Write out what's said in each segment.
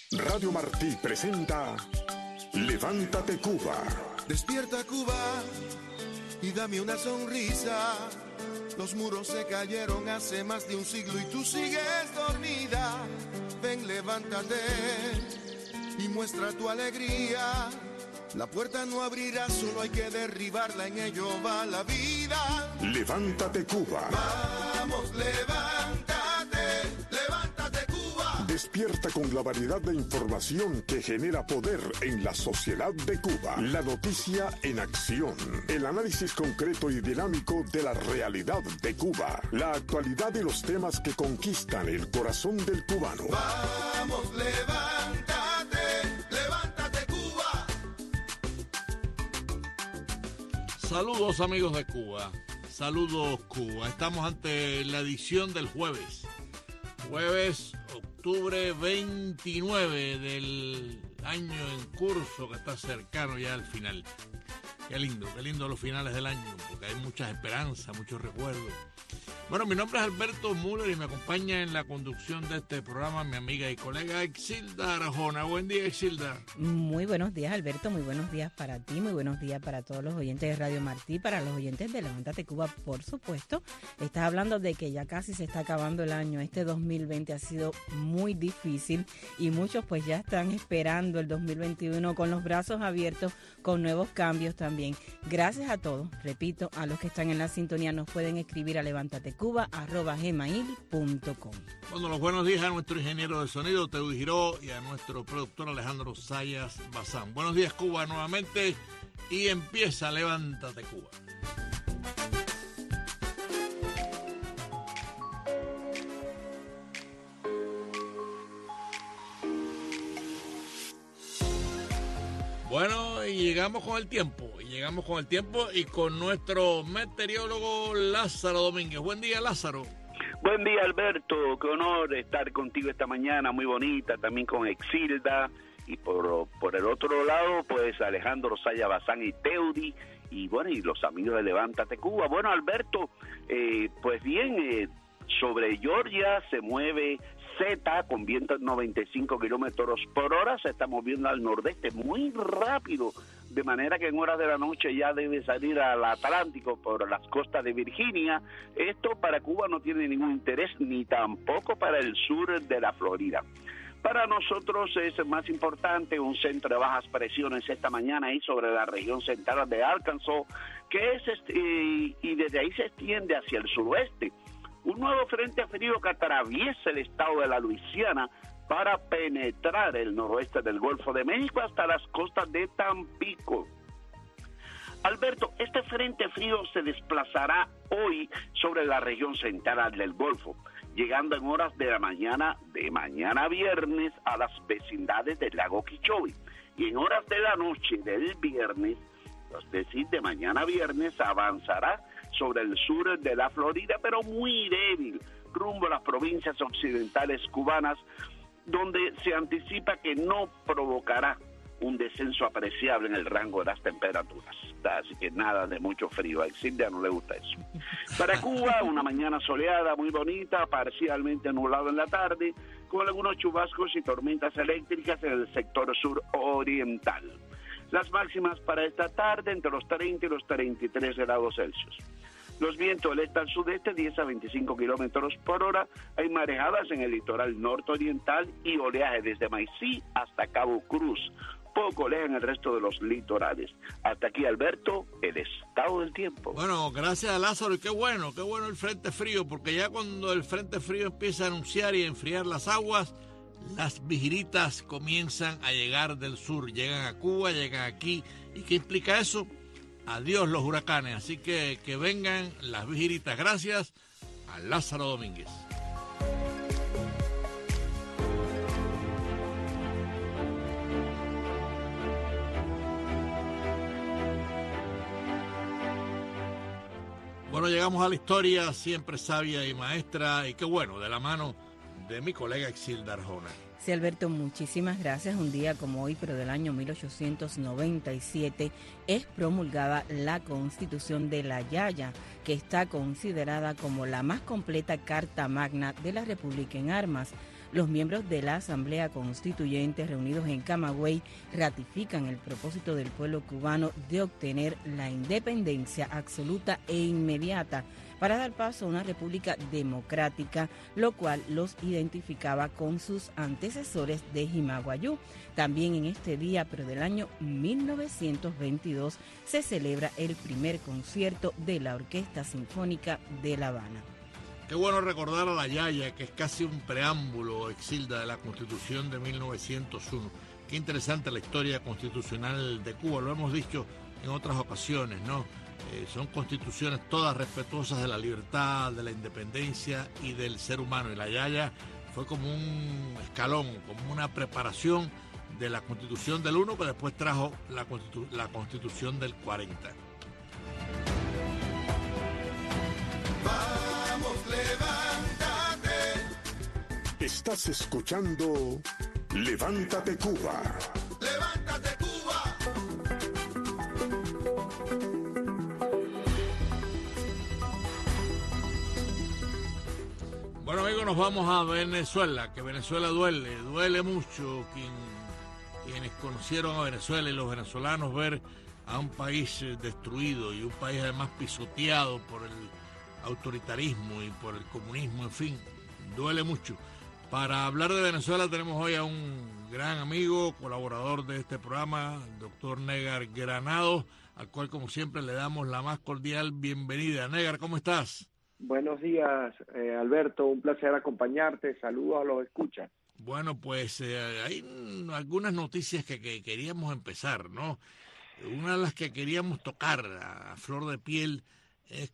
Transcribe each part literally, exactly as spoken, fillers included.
Radio Martí presenta Levántate Cuba. Despierta Cuba y dame una sonrisa. Los muros se cayeron hace más de un siglo y tú sigues dormida. Ven, levántate y muestra tu alegría. La puerta no abrirá, solo hay que derribarla, en ello va la vida. Levántate Cuba. Vamos, levántate, levántate Cuba. Despierta con la variedad de información que genera poder en la sociedad de Cuba. La noticia en acción. El análisis concreto y dinámico de la realidad de Cuba. La actualidad y los temas que conquistan el corazón del cubano. Vamos, levántate, levántate Cuba. Saludos amigos de Cuba. Saludos Cuba. Estamos ante la edición del jueves. Jueves, octubre veintinueve del año en curso, que está cercano ya al final. Qué lindo, qué lindo los finales del año, porque hay muchas esperanzas, muchos recuerdos. Bueno, mi nombre es Alberto Müller y me acompaña en la conducción de este programa mi amiga y colega Exilda Arjona. Buen día, Exilda. Muy buenos días, Alberto. Muy buenos días para ti, muy buenos días para todos los oyentes de Radio Martí, para los oyentes de Levántate Cuba, por supuesto. Estás hablando de que ya casi se está acabando el año. Este dos mil veinte ha sido muy difícil y muchos pues ya están esperando el dos mil veintiuno con los brazos abiertos, con nuevos cambios también. Gracias a todos, repito, a los que están en la sintonía, nos pueden escribir a levántate cuba arroba gmail punto com. Bueno, los buenos días a nuestro ingeniero de sonido, Teudi Giró, y a nuestro productor Alejandro Sayas Bazán. Buenos días, Cuba, nuevamente, y empieza Levántate Cuba. Bueno, y llegamos con el tiempo, y llegamos con el tiempo y con nuestro meteorólogo Lázaro Domínguez. Buen día, Lázaro. Buen día, Alberto. Qué honor estar contigo esta mañana, muy bonita, también con Exilda. Y por, por el otro lado, pues Alejandro Saya Bazán y Teudi, y bueno, y los amigos de Levántate Cuba. Bueno, Alberto, eh, pues bien, eh, sobre Georgia se mueve Z con vientos noventa y cinco kilómetros por hora, se está moviendo al nordeste muy rápido, de manera que en horas de la noche ya debe salir al Atlántico por las costas de Virginia. Esto para Cuba no tiene ningún interés, ni tampoco para el sur de la Florida. Para nosotros es más importante un centro de bajas presiones esta mañana ahí sobre la región central de Arkansas, que es este, y desde ahí se extiende hacia el suroeste. Un nuevo frente frío que atraviesa el estado de la Luisiana para penetrar el noroeste del Golfo de México hasta las costas de Tampico. Alberto, este frente frío se desplazará hoy sobre la región central del Golfo, llegando en horas de la mañana de mañana viernes a las vecindades del lago Okeechobee, y en horas de la noche del viernes, es decir, de mañana viernes, avanzará sobre el sur de la Florida, pero muy débil, rumbo a las provincias occidentales cubanas, donde se anticipa que no provocará un descenso apreciable en el rango de las temperaturas. Así que nada de mucho frío, a Exilda no le gusta eso. Para Cuba, una mañana soleada, muy bonita, parcialmente nublado en la tarde, con algunos chubascos y tormentas eléctricas en el sector suroriental. Las máximas para esta tarde entre los treinta y los treinta y tres grados Celsius. Los vientos del este al sudeste, diez a veinticinco kilómetros por hora. Hay marejadas en el litoral nororiental y oleaje desde Maicí hasta Cabo Cruz. Poco oleaje en el resto de los litorales. Hasta aquí, Alberto, el estado del tiempo. Bueno, gracias, Lázaro. Y qué bueno, qué bueno el frente frío, porque ya cuando el frente frío empieza a anunciar y a enfriar las aguas, las vigiritas comienzan a llegar del sur. Llegan a Cuba, llegan aquí. ¿Y qué implica eso? Adiós los huracanes, así que que vengan las vigiritas. Gracias a Lázaro Domínguez. Bueno, llegamos a la historia siempre sabia y maestra, y qué bueno, de la mano de mi colega Exilda Arjona. Sí, Alberto, muchísimas gracias. Un día como hoy, pero del año mil ochocientos noventa y siete, es promulgada la Constitución de La Yaya, que está considerada como la más completa carta magna de la República en armas. Los miembros de la Asamblea Constituyente reunidos en Camagüey ratifican el propósito del pueblo cubano de obtener la independencia absoluta e inmediata para dar paso a una república democrática, lo cual los identificaba con sus antecesores de Jimaguayú. También en este día, pero del año mil novecientos veintidós, se celebra el primer concierto de la Orquesta Sinfónica de La Habana. Qué bueno recordar a la Yaya, que es casi un preámbulo, Exilda, de la Constitución de mil novecientos uno. Qué interesante la historia constitucional de Cuba, lo hemos dicho en otras ocasiones, ¿no? Eh, son constituciones todas respetuosas de la libertad, de la independencia y del ser humano. Y la Yaya fue como un escalón, como una preparación de la Constitución del uno, que después trajo la, Constitu- la Constitución del cuarenta. Vamos, levántate. Estás escuchando Levántate Cuba. Levántate Cuba. Bueno, amigos, nos vamos a Venezuela, que Venezuela duele, duele mucho. Quien, quienes conocieron a Venezuela y los venezolanos ver a un país destruido y un país además pisoteado por el autoritarismo y por el comunismo, en fin, duele mucho. Para hablar de Venezuela tenemos hoy a un gran amigo, colaborador de este programa, el doctor Negar Granados, al cual como siempre le damos la más cordial bienvenida. Negar, ¿cómo estás? Buenos días, eh, Alberto, un placer acompañarte, saludos a los escuchas. Bueno, pues eh, hay mm, algunas noticias que, que queríamos empezar, ¿no? Una de las que queríamos tocar a, a flor de piel es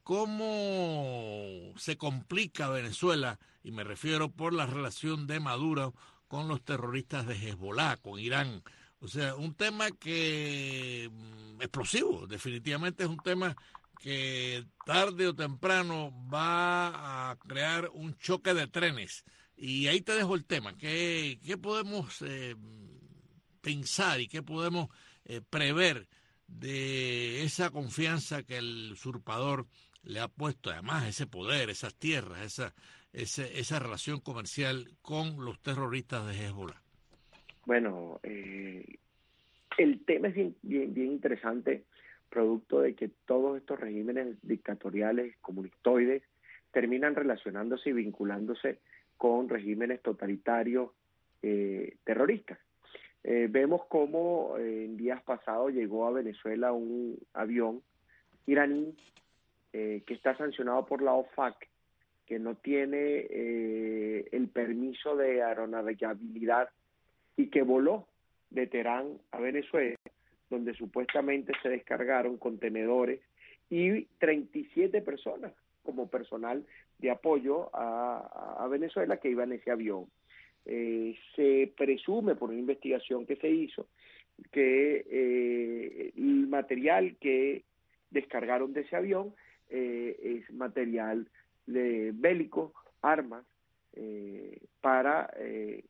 cómo se complica Venezuela, y me refiero por la relación de Maduro con los terroristas de Hezbollah, con Irán. O sea, un tema que mm, explosivo, definitivamente es un tema que tarde o temprano va a crear un choque de trenes. Y ahí te dejo el tema. ¿Qué, qué podemos eh, pensar y qué podemos eh, prever de esa confianza que el usurpador le ha puesto, además ese poder, esas tierras, esa, ese, esa relación comercial con los terroristas de Hezbollah? Bueno, eh, el tema es bien, bien, bien interesante, producto de que todos estos regímenes dictatoriales comunistoides terminan relacionándose y vinculándose con regímenes totalitarios eh, terroristas. Eh, vemos cómo eh, en días pasados llegó a Venezuela un avión iraní eh, que está sancionado por la OFAC, que no tiene eh, el permiso de aeronavegabilidad y que voló de Teherán a Venezuela, donde supuestamente se descargaron contenedores y treinta y siete personas como personal de apoyo a, a Venezuela que iban en ese avión. Eh, se presume por una investigación que se hizo que eh, el material que descargaron de ese avión eh, es material de bélico, armas, eh, para eh,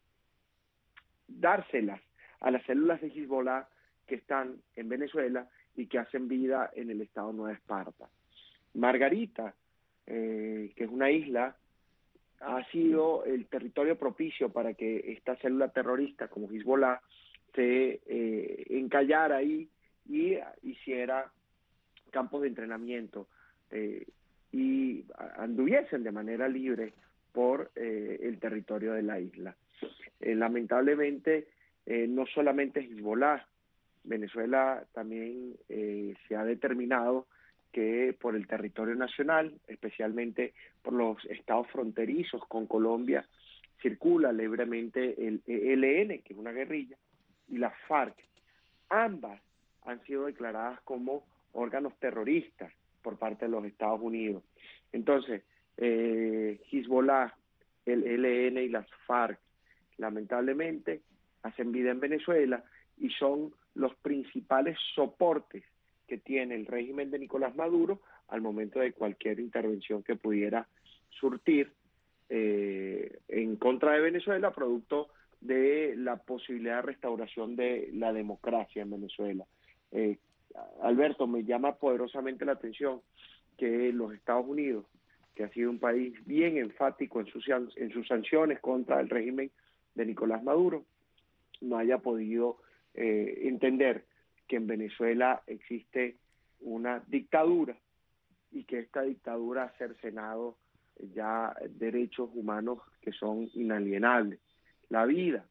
dárselas a las células de Hezbollah que están en Venezuela y que hacen vida en el estado Nueva Esparta. Margarita, eh, que es una isla, ha sido el territorio propicio para que esta célula terrorista como Hezbollah se eh, encallara ahí y hiciera campos de entrenamiento eh, y anduviesen de manera libre por eh, el territorio de la isla. Eh, lamentablemente, eh, no solamente Hezbollah, Venezuela también eh, se ha determinado que por el territorio nacional, especialmente por los estados fronterizos con Colombia, circula libremente el E L N, que es una guerrilla, y la FARC. Ambas han sido declaradas como órganos terroristas por parte de los Estados Unidos. Entonces, eh, Hezbollah, el E L N y las FARC, lamentablemente, hacen vida en Venezuela y son los principales soportes que tiene el régimen de Nicolás Maduro al momento de cualquier intervención que pudiera surtir eh, en contra de Venezuela, producto de la posibilidad de restauración de la democracia en Venezuela. Eh, Alberto, me llama poderosamente la atención que los Estados Unidos, que ha sido un país bien enfático en sus, en sus sanciones contra el régimen de Nicolás Maduro no haya podido eh, entender que en Venezuela existe una dictadura y que esta dictadura ha cercenado ya derechos humanos que son inalienables. La vida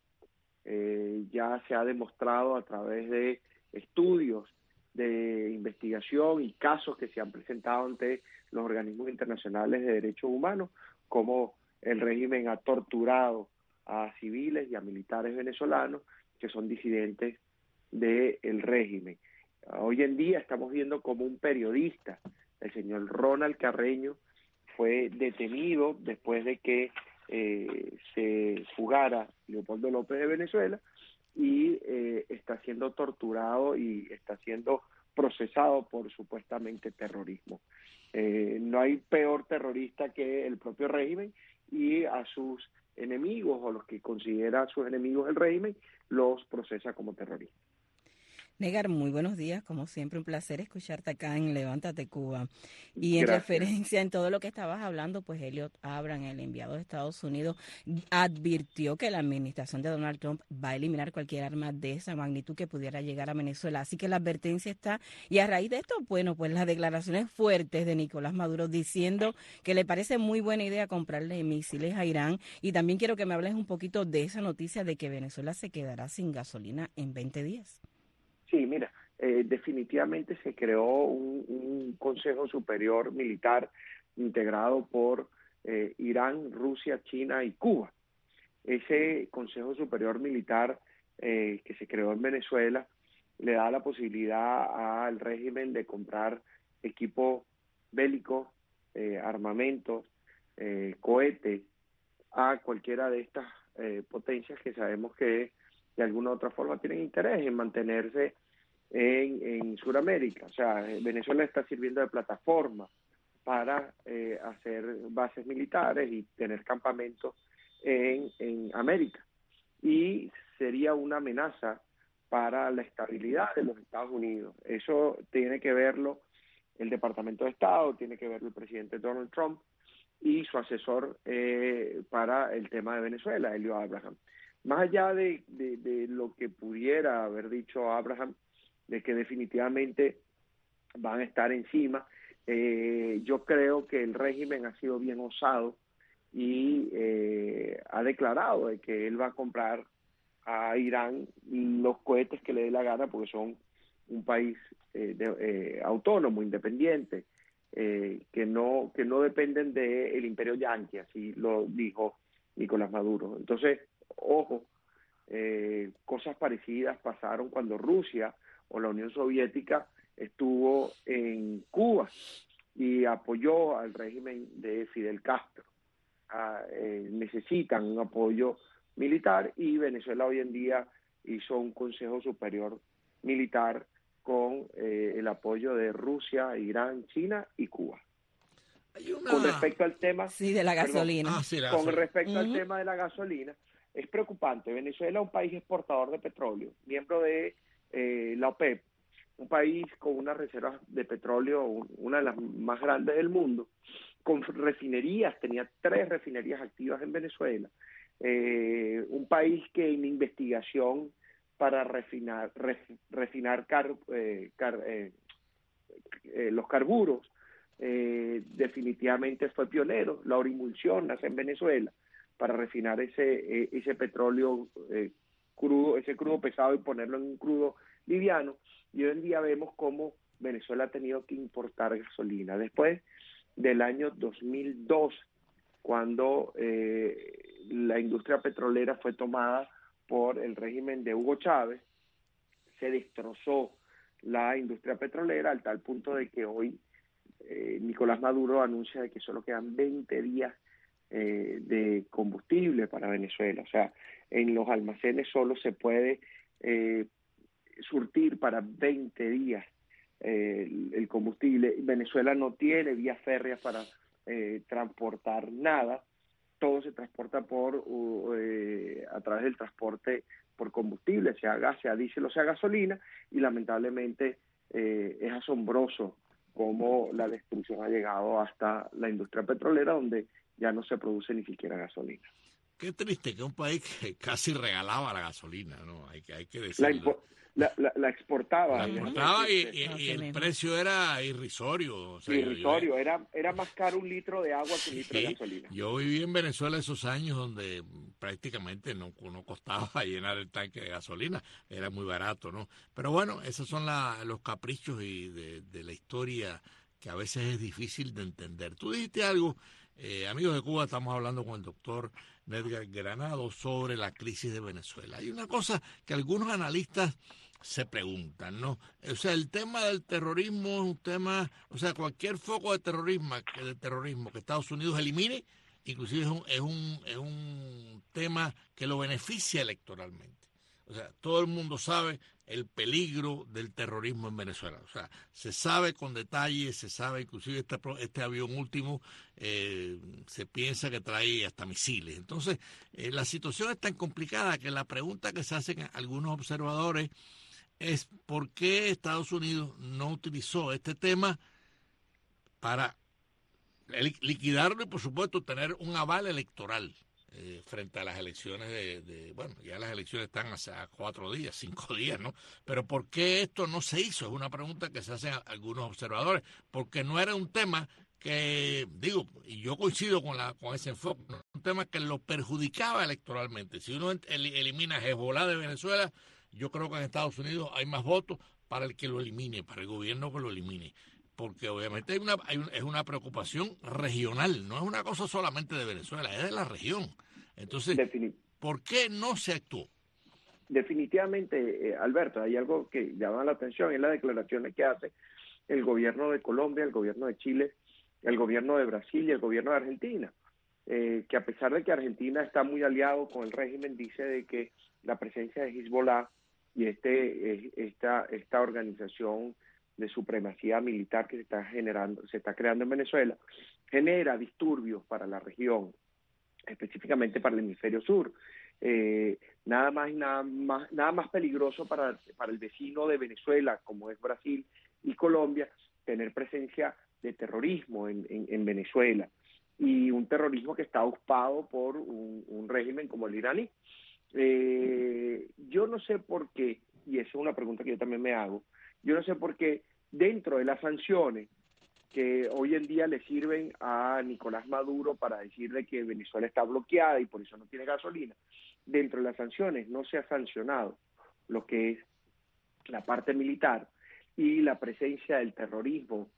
eh, ya se ha demostrado a través de estudios de investigación y casos que se han presentado ante los organismos internacionales de derechos humanos, como el régimen ha torturado a civiles y a militares venezolanos que son disidentes del régimen. Hoy en día estamos viendo como un periodista, el señor Ronald Carreño, fue detenido después de que eh, se fugara Leopoldo López de Venezuela y eh, está siendo torturado y está siendo procesado por supuestamente terrorismo. Eh, no hay peor terrorista que el propio régimen, y a sus enemigos o los que considera sus enemigos el régimen los procesa como terroristas. Negar, muy buenos días, como siempre un placer escucharte acá en Levántate Cuba. Y en Gracias. referencia en todo lo que estabas hablando, pues Elliot Abrams, el enviado de Estados Unidos, advirtió que la administración de Donald Trump va a eliminar cualquier arma de esa magnitud que pudiera llegar a Venezuela. Así que la advertencia está, y a raíz de esto, bueno, pues las declaraciones fuertes de Nicolás Maduro diciendo que le parece muy buena idea comprarle misiles a Irán. Y también quiero que me hables un poquito de esa noticia de que Venezuela se quedará sin gasolina en veinte días. Sí, mira, eh, definitivamente se creó un, un Consejo Superior Militar integrado por eh, Irán, Rusia, China y Cuba. Ese Consejo Superior Militar eh, que se creó en Venezuela le da la posibilidad al régimen de comprar equipo bélico, eh, armamentos, eh, cohetes a cualquiera de estas eh, potencias que sabemos que de alguna u otra forma tienen interés en mantenerse en, en Sudamérica. O sea, Venezuela está sirviendo de plataforma para eh, hacer bases militares y tener campamentos en, en América. Y sería una amenaza para la estabilidad de los Estados Unidos. Eso tiene que verlo el Departamento de Estado, tiene que verlo el presidente Donald Trump y su asesor eh, para el tema de Venezuela, Elliot Abrams. Más allá de, de, de lo que pudiera haber dicho Abrams, de que definitivamente van a estar encima, eh, yo creo que el régimen ha sido bien osado y eh, ha declarado de que él va a comprar a Irán los cohetes que le dé la gana, porque son un país eh, de, eh, autónomo, independiente, eh, que no que no dependen del imperio yanqui, así lo dijo Nicolás Maduro. Entonces, ojo, eh, cosas parecidas pasaron cuando Rusia o la Unión Soviética estuvo en Cuba y apoyó al régimen de Fidel Castro. Ah, eh, necesitan un apoyo militar y Venezuela hoy en día hizo un Consejo Superior Militar con eh, el apoyo de Rusia, Irán, China y Cuba. Hay una... Con respecto al tema... Sí, de la gasolina. Perdón, ah, sí, la con gasolina. respecto uh-huh. al tema de la gasolina, es preocupante. Venezuela es un país exportador de petróleo, miembro de eh, la OPEP, un país con unas reservas de petróleo, una de las más grandes del mundo, con refinerías, tenía tres refinerías activas en Venezuela, eh, un país que en investigación para refinar ref, refinar car, eh, car, eh, eh, los carburos, eh, definitivamente fue pionero. La orimulsión nace en Venezuela para refinar ese, eh, ese petróleo eh, crudo, ese crudo pesado y ponerlo en un crudo liviano. Y hoy en día vemos cómo Venezuela ha tenido que importar gasolina. Después del año dos mil dos, cuando eh, la industria petrolera fue tomada por el régimen de Hugo Chávez, se destrozó la industria petrolera al tal punto de que hoy eh, Nicolás Maduro anuncia de que solo quedan veinte días eh, de combustible para Venezuela. O sea, en los almacenes solo se puede eh, surtir para veinte días eh, el, el combustible. Venezuela no tiene vías férreas para eh, transportar nada. Todo se transporta por uh, eh, a través del transporte por combustible, sea gas, sea diésel o sea gasolina, y lamentablemente eh, es asombroso cómo la destrucción ha llegado hasta la industria petrolera, donde ya no se produce ni siquiera gasolina. qué triste que un país que casi regalaba la gasolina, ¿no? Hay que, hay que decirlo. La, impo- la, la, la exportaba. La déjame exportaba y, decirte. y, y el precio era irrisorio. O sea, irrisorio, yo, yo, era, era más caro un litro de agua que un litro sí, de gasolina. Yo viví en Venezuela esos años donde prácticamente no, no costaba llenar el tanque de gasolina, era muy barato, ¿no? Pero bueno, esos son la, los caprichos y de, de la historia que a veces es difícil de entender. Tú dijiste algo, eh, amigos de Cuba, estamos hablando con el doctor Nedgar Granado sobre la crisis de Venezuela. Hay una cosa que algunos analistas se preguntan, ¿no? O sea, el tema del terrorismo es un tema, o sea, cualquier foco de terrorismo, de terrorismo que Estados Unidos elimine, inclusive es un, es un, es un tema que lo beneficia electoralmente. O sea, todo el mundo sabe el peligro del terrorismo en Venezuela. O sea, se sabe con detalle, se sabe, inclusive este, este avión último eh, se piensa que trae hasta misiles. Entonces, eh, la situación es tan complicada que la pregunta que se hacen algunos observadores es por qué Estados Unidos no utilizó este tema para liquidarlo y, por supuesto, tener un aval electoral eh, frente a las elecciones de, de, bueno, ya las elecciones están hace cuatro días, cinco días, ¿no? Pero ¿por qué esto no se hizo? Es una pregunta que se hacen algunos observadores, porque no era un tema que, digo, y yo coincido con la con ese enfoque, ¿no? Un tema que lo perjudicaba electoralmente. Si uno el, elimina a Hezbollah de Venezuela, yo creo que en Estados Unidos hay más votos para el que lo elimine, para el gobierno que lo elimine. Porque obviamente hay una, hay un, es una preocupación regional, no es una cosa solamente de Venezuela, es de la región. Entonces, Definitiv- ¿por qué no se actuó? Definitivamente, eh, Alberto, hay algo que llama la atención, es las declaraciones que hace el gobierno de Colombia, el gobierno de Chile, el gobierno de Brasil y el gobierno de Argentina, eh, que a pesar de que Argentina está muy aliado con el régimen, dice de que la presencia de Hezbollah y este esta esta organización de supremacía militar que se está generando, se está creando en Venezuela, genera disturbios para la región, específicamente para el hemisferio sur. Eh, nada más y nada más nada más peligroso para, para el vecino de Venezuela, como es Brasil y Colombia, tener presencia de terrorismo en, en, en Venezuela, y un terrorismo que está auspado por un, un régimen como el iraní. Eh, yo no sé por qué, y esa es una pregunta que yo también me hago, yo no sé por qué dentro de las sanciones que hoy en día le sirven a Nicolás Maduro para decirle que Venezuela está bloqueada y por eso no tiene gasolina, dentro de las sanciones no se ha sancionado lo que es la parte militar y la presencia del terrorismo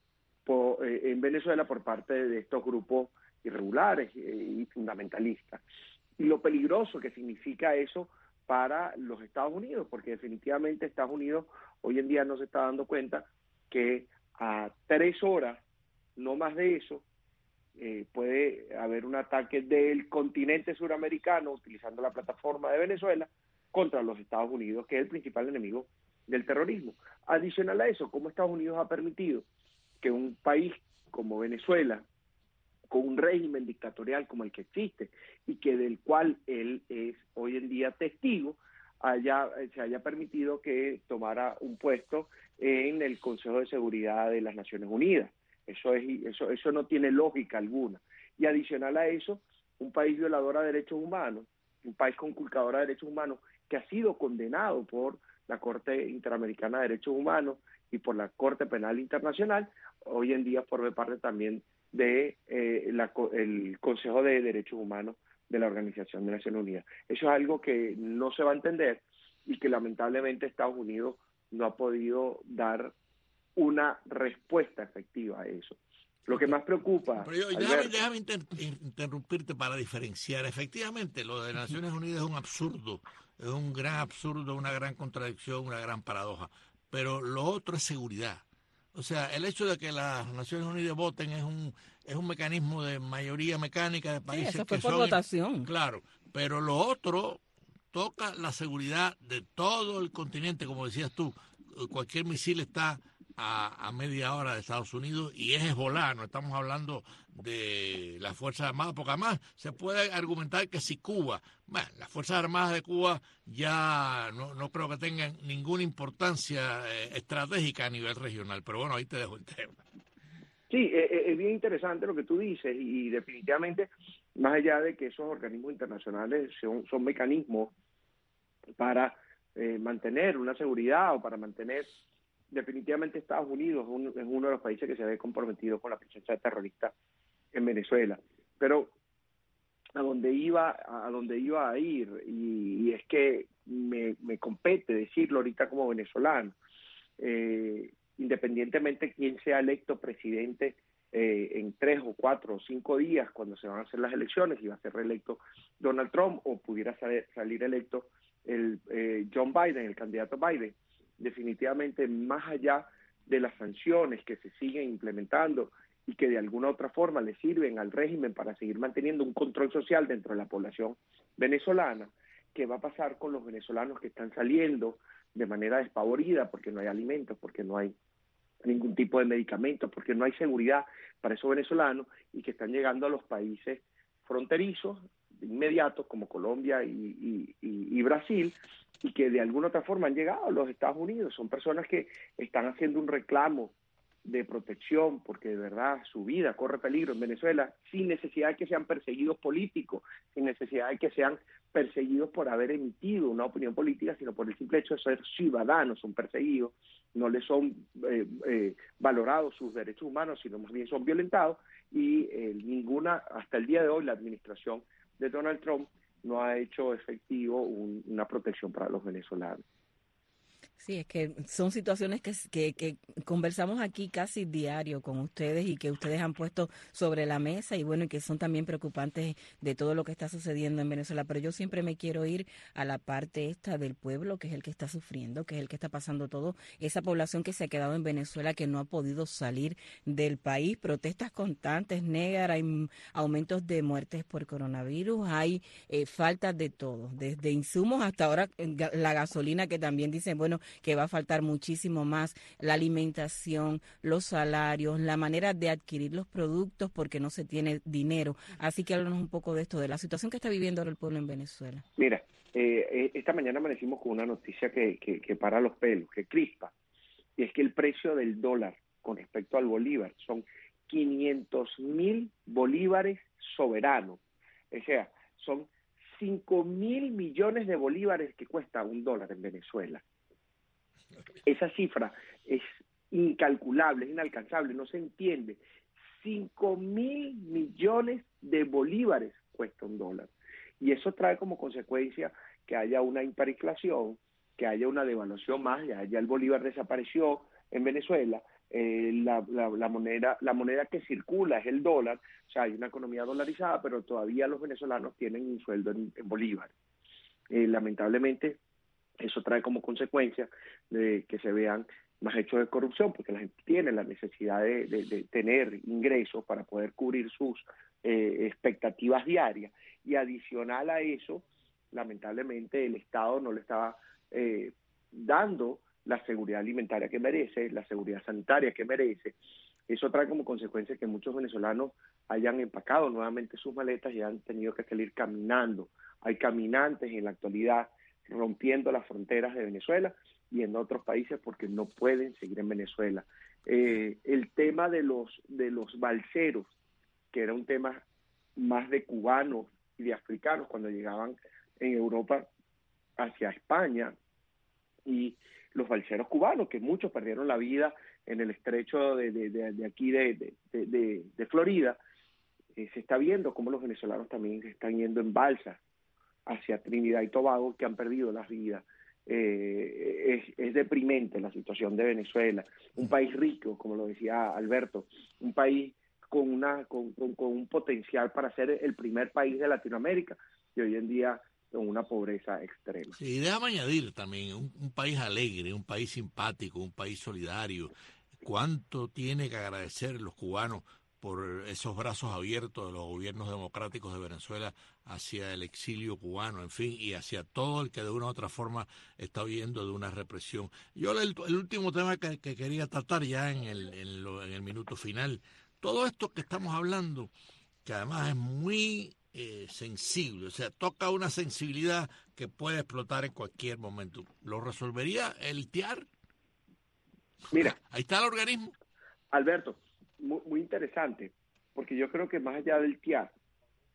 por, eh, en Venezuela por parte de estos grupos irregulares eh, y fundamentalistas. Y lo peligroso que significa eso para los Estados Unidos, porque definitivamente Estados Unidos hoy en día no se está dando cuenta que a tres horas, no más de eso, eh, puede haber un ataque del continente suramericano utilizando la plataforma de Venezuela contra los Estados Unidos, que es el principal enemigo del terrorismo. Adicional a eso, ¿cómo Estados Unidos ha permitido que un país como Venezuela, con un régimen dictatorial como el que existe y que del cual él es hoy en día testigo, haya, se haya permitido que tomara un puesto en el Consejo de Seguridad de las Naciones Unidas? Eso es eso eso no tiene lógica alguna. Y adicional a eso, un país violador a derechos humanos, un país conculcador a derechos humanos, que ha sido condenado por la Corte Interamericana de Derechos Humanos y por la Corte Penal Internacional, hoy en día forma parte también de eh, la, el Consejo de Derechos Humanos de la Organización de Naciones Unidas. Eso es algo que no se va a entender y que lamentablemente Estados Unidos no ha podido dar una respuesta efectiva a eso. Lo que más preocupa... Pero yo, déjame, déjame inter, interrumpirte para diferenciar. Efectivamente, lo de Naciones Unidas es un absurdo, es un gran absurdo, una gran contradicción, una gran paradoja. Pero lo otro es seguridad. O sea, el hecho de que las Naciones Unidas voten es un es un mecanismo de mayoría mecánica de países sí, eso fue que por son... votación. Claro, pero lo otro toca la seguridad de todo el continente, como decías tú. Cualquier misil está a, a media hora de Estados Unidos y es Hezbollah, no estamos hablando de las Fuerzas Armadas, porque además se puede argumentar que si Cuba, bueno, las Fuerzas Armadas de Cuba ya no, no creo que tengan ninguna importancia eh, estratégica a nivel regional, pero bueno, ahí te dejo el tema. Sí, es, es bien interesante lo que tú dices y definitivamente más allá de que esos organismos internacionales son, son mecanismos para eh, mantener una seguridad o para mantener definitivamente Estados Unidos un, es uno de los países que se ve comprometido con la presencia terrorista en Venezuela. Pero a donde iba a donde iba a ir y, y es que me, me compete decirlo ahorita como venezolano, eh, independientemente de quién sea electo presidente eh, en tres o cuatro o cinco días cuando se van a hacer las elecciones, y va a ser reelecto Donald Trump o pudiera salir, salir electo el eh, John Biden, el candidato Biden, definitivamente más allá de las sanciones que se siguen implementando y que de alguna otra forma le sirven al régimen para seguir manteniendo un control social dentro de la población venezolana, ¿qué va a pasar con los venezolanos que están saliendo de manera despavorida porque no hay alimentos, porque no hay ningún tipo de medicamentos, porque no hay seguridad para esos venezolanos y que están llegando a los países fronterizos inmediatos como Colombia y, y, y, y Brasil, y que de alguna otra forma han llegado a los Estados Unidos? Son personas que están haciendo un reclamo de protección porque de verdad su vida corre peligro en Venezuela, sin necesidad de que sean perseguidos políticos, sin necesidad de que sean perseguidos por haber emitido una opinión política, sino por el simple hecho de ser ciudadanos. Son perseguidos, no les son eh, eh, valorados sus derechos humanos, sino más bien son violentados, y eh, ninguna, hasta el día de hoy, la administración de Donald Trump no ha hecho efectivo un, una protección para los venezolanos. Sí, es que son situaciones que, que, que conversamos aquí casi diario con ustedes y que ustedes han puesto sobre la mesa, y bueno, y que son también preocupantes de todo lo que está sucediendo en Venezuela. Pero yo siempre me quiero ir a la parte esta del pueblo, que es el que está sufriendo, que es el que está pasando todo, esa población que se ha quedado en Venezuela, que no ha podido salir del país, protestas constantes, Negar, hay aumentos de muertes por coronavirus, hay eh, falta de todo, desde insumos hasta ahora la gasolina, que también dicen, bueno, que va a faltar muchísimo más, la alimentación, los salarios, la manera de adquirir los productos porque no se tiene dinero. Así que háblanos un poco de esto, de la situación que está viviendo ahora el pueblo en Venezuela. Mira, eh, esta mañana amanecimos con una noticia que, que, que para los pelos, que crispa, y es que el precio del dólar con respecto al bolívar son quinientos mil bolívares soberanos, o sea, son cinco mil millones de bolívares que cuesta un dólar en Venezuela. Esa cifra es incalculable, es inalcanzable, no se entiende. Cinco mil millones de bolívares cuesta un dólar. Y eso trae como consecuencia que haya una hiperinflación, que haya una devaluación más. Ya, ya el bolívar desapareció en Venezuela. Eh, la, la, la, moneda, la moneda que circula es el dólar. O sea, hay una economía dolarizada, pero todavía los venezolanos tienen un sueldo en, en bolívar. Eh, lamentablemente, eso trae como consecuencia de que se vean más hechos de corrupción, porque la gente tiene la necesidad de, de, de tener ingresos para poder cubrir sus eh, expectativas diarias. Y adicional a eso, lamentablemente el Estado no le estaba eh, dando la seguridad alimentaria que merece, la seguridad sanitaria que merece. Eso trae como consecuencia que muchos venezolanos hayan empacado nuevamente sus maletas y han tenido que salir caminando. Hay caminantes en la actualidad rompiendo las fronteras de Venezuela y en otros países porque no pueden seguir en Venezuela. Eh, el tema de los de los balseros, que era un tema más de cubanos y de africanos cuando llegaban en Europa hacia España, y los balseros cubanos, que muchos perdieron la vida en el estrecho de, de, de, de aquí de, de, de, de Florida, eh, se está viendo cómo los venezolanos también se están yendo en balsas hacia Trinidad y Tobago, que han perdido las vidas. Eh, es, es deprimente la situación de Venezuela, un país rico, como lo decía Alberto, un país con, una, con, con, con un potencial para ser el primer país de Latinoamérica, y hoy en día con una pobreza extrema. Sí, déjame añadir también, un, un país alegre, un país simpático, un país solidario. ¿Cuánto tiene que agradecer los cubanos por esos brazos abiertos de los gobiernos democráticos de Venezuela hacia el exilio cubano, en fin, y hacia todo el que de una u otra forma está huyendo de una represión? Yo el, el último tema que, que quería tratar ya en el, en, lo, en el minuto final, todo esto que estamos hablando, que además es muy eh, sensible, o sea, toca una sensibilidad que puede explotar en cualquier momento. ¿Lo resolvería el T I A R? Mira, ahí está el organismo. Alberto, muy, muy interesante, porque yo creo que más allá del T I A R,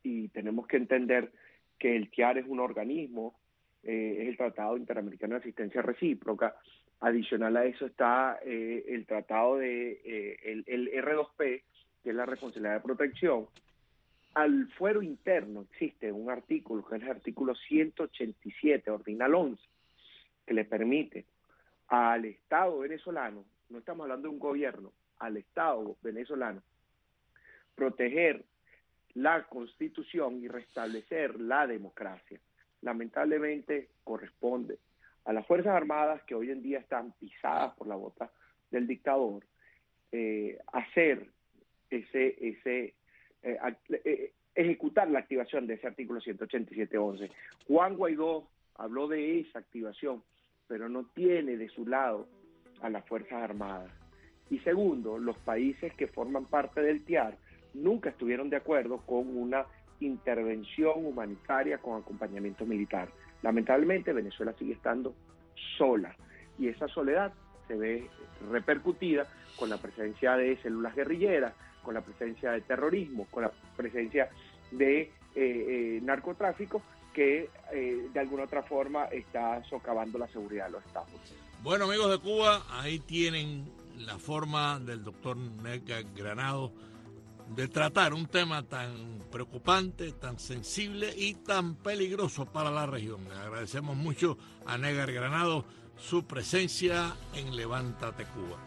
y tenemos que entender que el T I A R es un organismo, eh, es el Tratado Interamericano de Asistencia Recíproca. Adicional a eso está eh, el tratado de eh, el, el R dos P, que es la responsabilidad de protección. Al fuero interno existe un artículo, que es el artículo ciento ochenta y siete, ordinal once, que le permite al Estado venezolano, no estamos hablando de un gobierno, al Estado venezolano, proteger la Constitución y restablecer la democracia. Lamentablemente corresponde a las Fuerzas Armadas, que hoy en día están pisadas por la bota del dictador, eh, hacer ese, ese eh, eh, ejecutar la activación de ese artículo ciento ochenta y siete once. Juan Guaidó habló de esa activación, pero no tiene de su lado a las Fuerzas Armadas. Y segundo, los países que forman parte del T I A R nunca estuvieron de acuerdo con una intervención humanitaria con acompañamiento militar. Lamentablemente Venezuela sigue estando sola y esa soledad se ve repercutida con la presencia de células guerrilleras, con la presencia de terrorismo, con la presencia de eh, eh, narcotráfico que eh, de alguna otra forma está socavando la seguridad de los estados. Bueno, amigos de Cuba, ahí tienen la forma del doctor Nédgar Granados de tratar un tema tan preocupante, tan sensible y tan peligroso para la región. Le agradecemos mucho a Nédgar Granados su presencia en Levántate Cuba.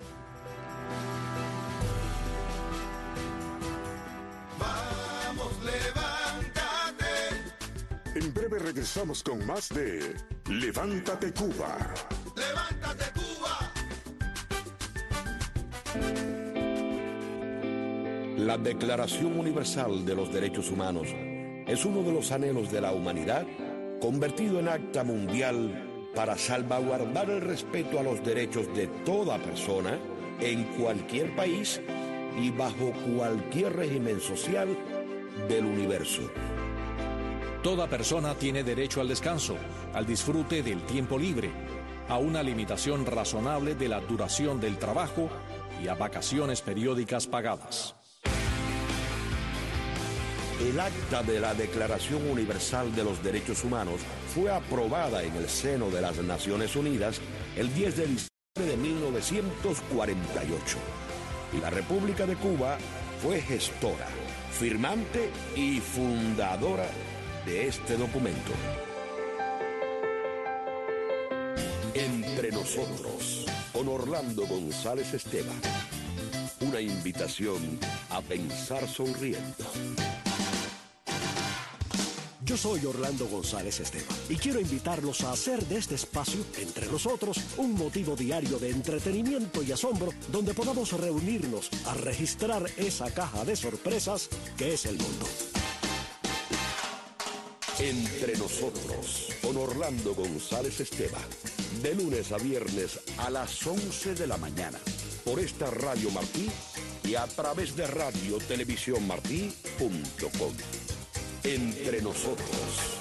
Vamos, levántate. En breve regresamos con más de Levántate Cuba. Levántate Cuba. La Declaración Universal de los Derechos Humanos es uno de los anhelos de la humanidad convertido en acta mundial para salvaguardar el respeto a los derechos de toda persona en cualquier país y bajo cualquier régimen social del universo. Toda persona tiene derecho al descanso, al disfrute del tiempo libre, a una limitación razonable de la duración del trabajo y a vacaciones periódicas pagadas. El acta de la Declaración Universal de los Derechos Humanos fue aprobada en el seno de las Naciones Unidas el diez de diciembre de mil novecientos cuarenta y ocho. Y la República de Cuba fue gestora, firmante y fundadora de este documento. Entre nosotros, con Orlando González Esteban. Una invitación a pensar sonriendo. Yo soy Orlando González Esteban y quiero invitarlos a hacer de este espacio, Entre Nosotros, un motivo diario de entretenimiento y asombro donde podamos reunirnos a registrar esa caja de sorpresas que es el mundo. Entre Nosotros, con Orlando González Esteban, de lunes a viernes a las once de la mañana, por esta Radio Martí y a través de radio televisión martí punto com. Entre Nosotros.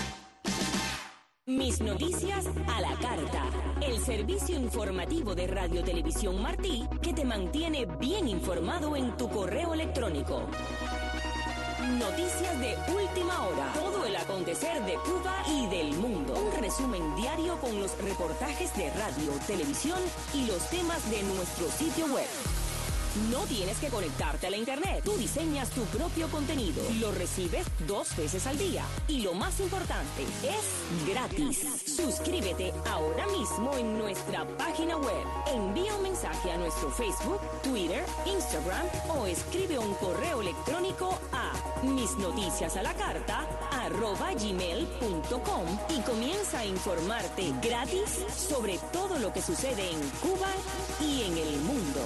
Mis noticias a la carta. El servicio informativo de Radio Televisión Martí que te mantiene bien informado en tu correo electrónico. Noticias de última hora. Todo el acontecer de Cuba y del mundo. Un resumen diario con los reportajes de radio, televisión y los temas de nuestro sitio web. No tienes que conectarte a la internet. Tú diseñas tu propio contenido. Lo recibes dos veces al día. Y lo más importante, es gratis. Suscríbete ahora mismo en nuestra página web. Envía un mensaje a nuestro Facebook, Twitter, Instagram o escribe un correo electrónico a misnoticiasalacarta arroba gmail punto com y comienza a informarte gratis sobre todo lo que sucede en Cuba y en el mundo.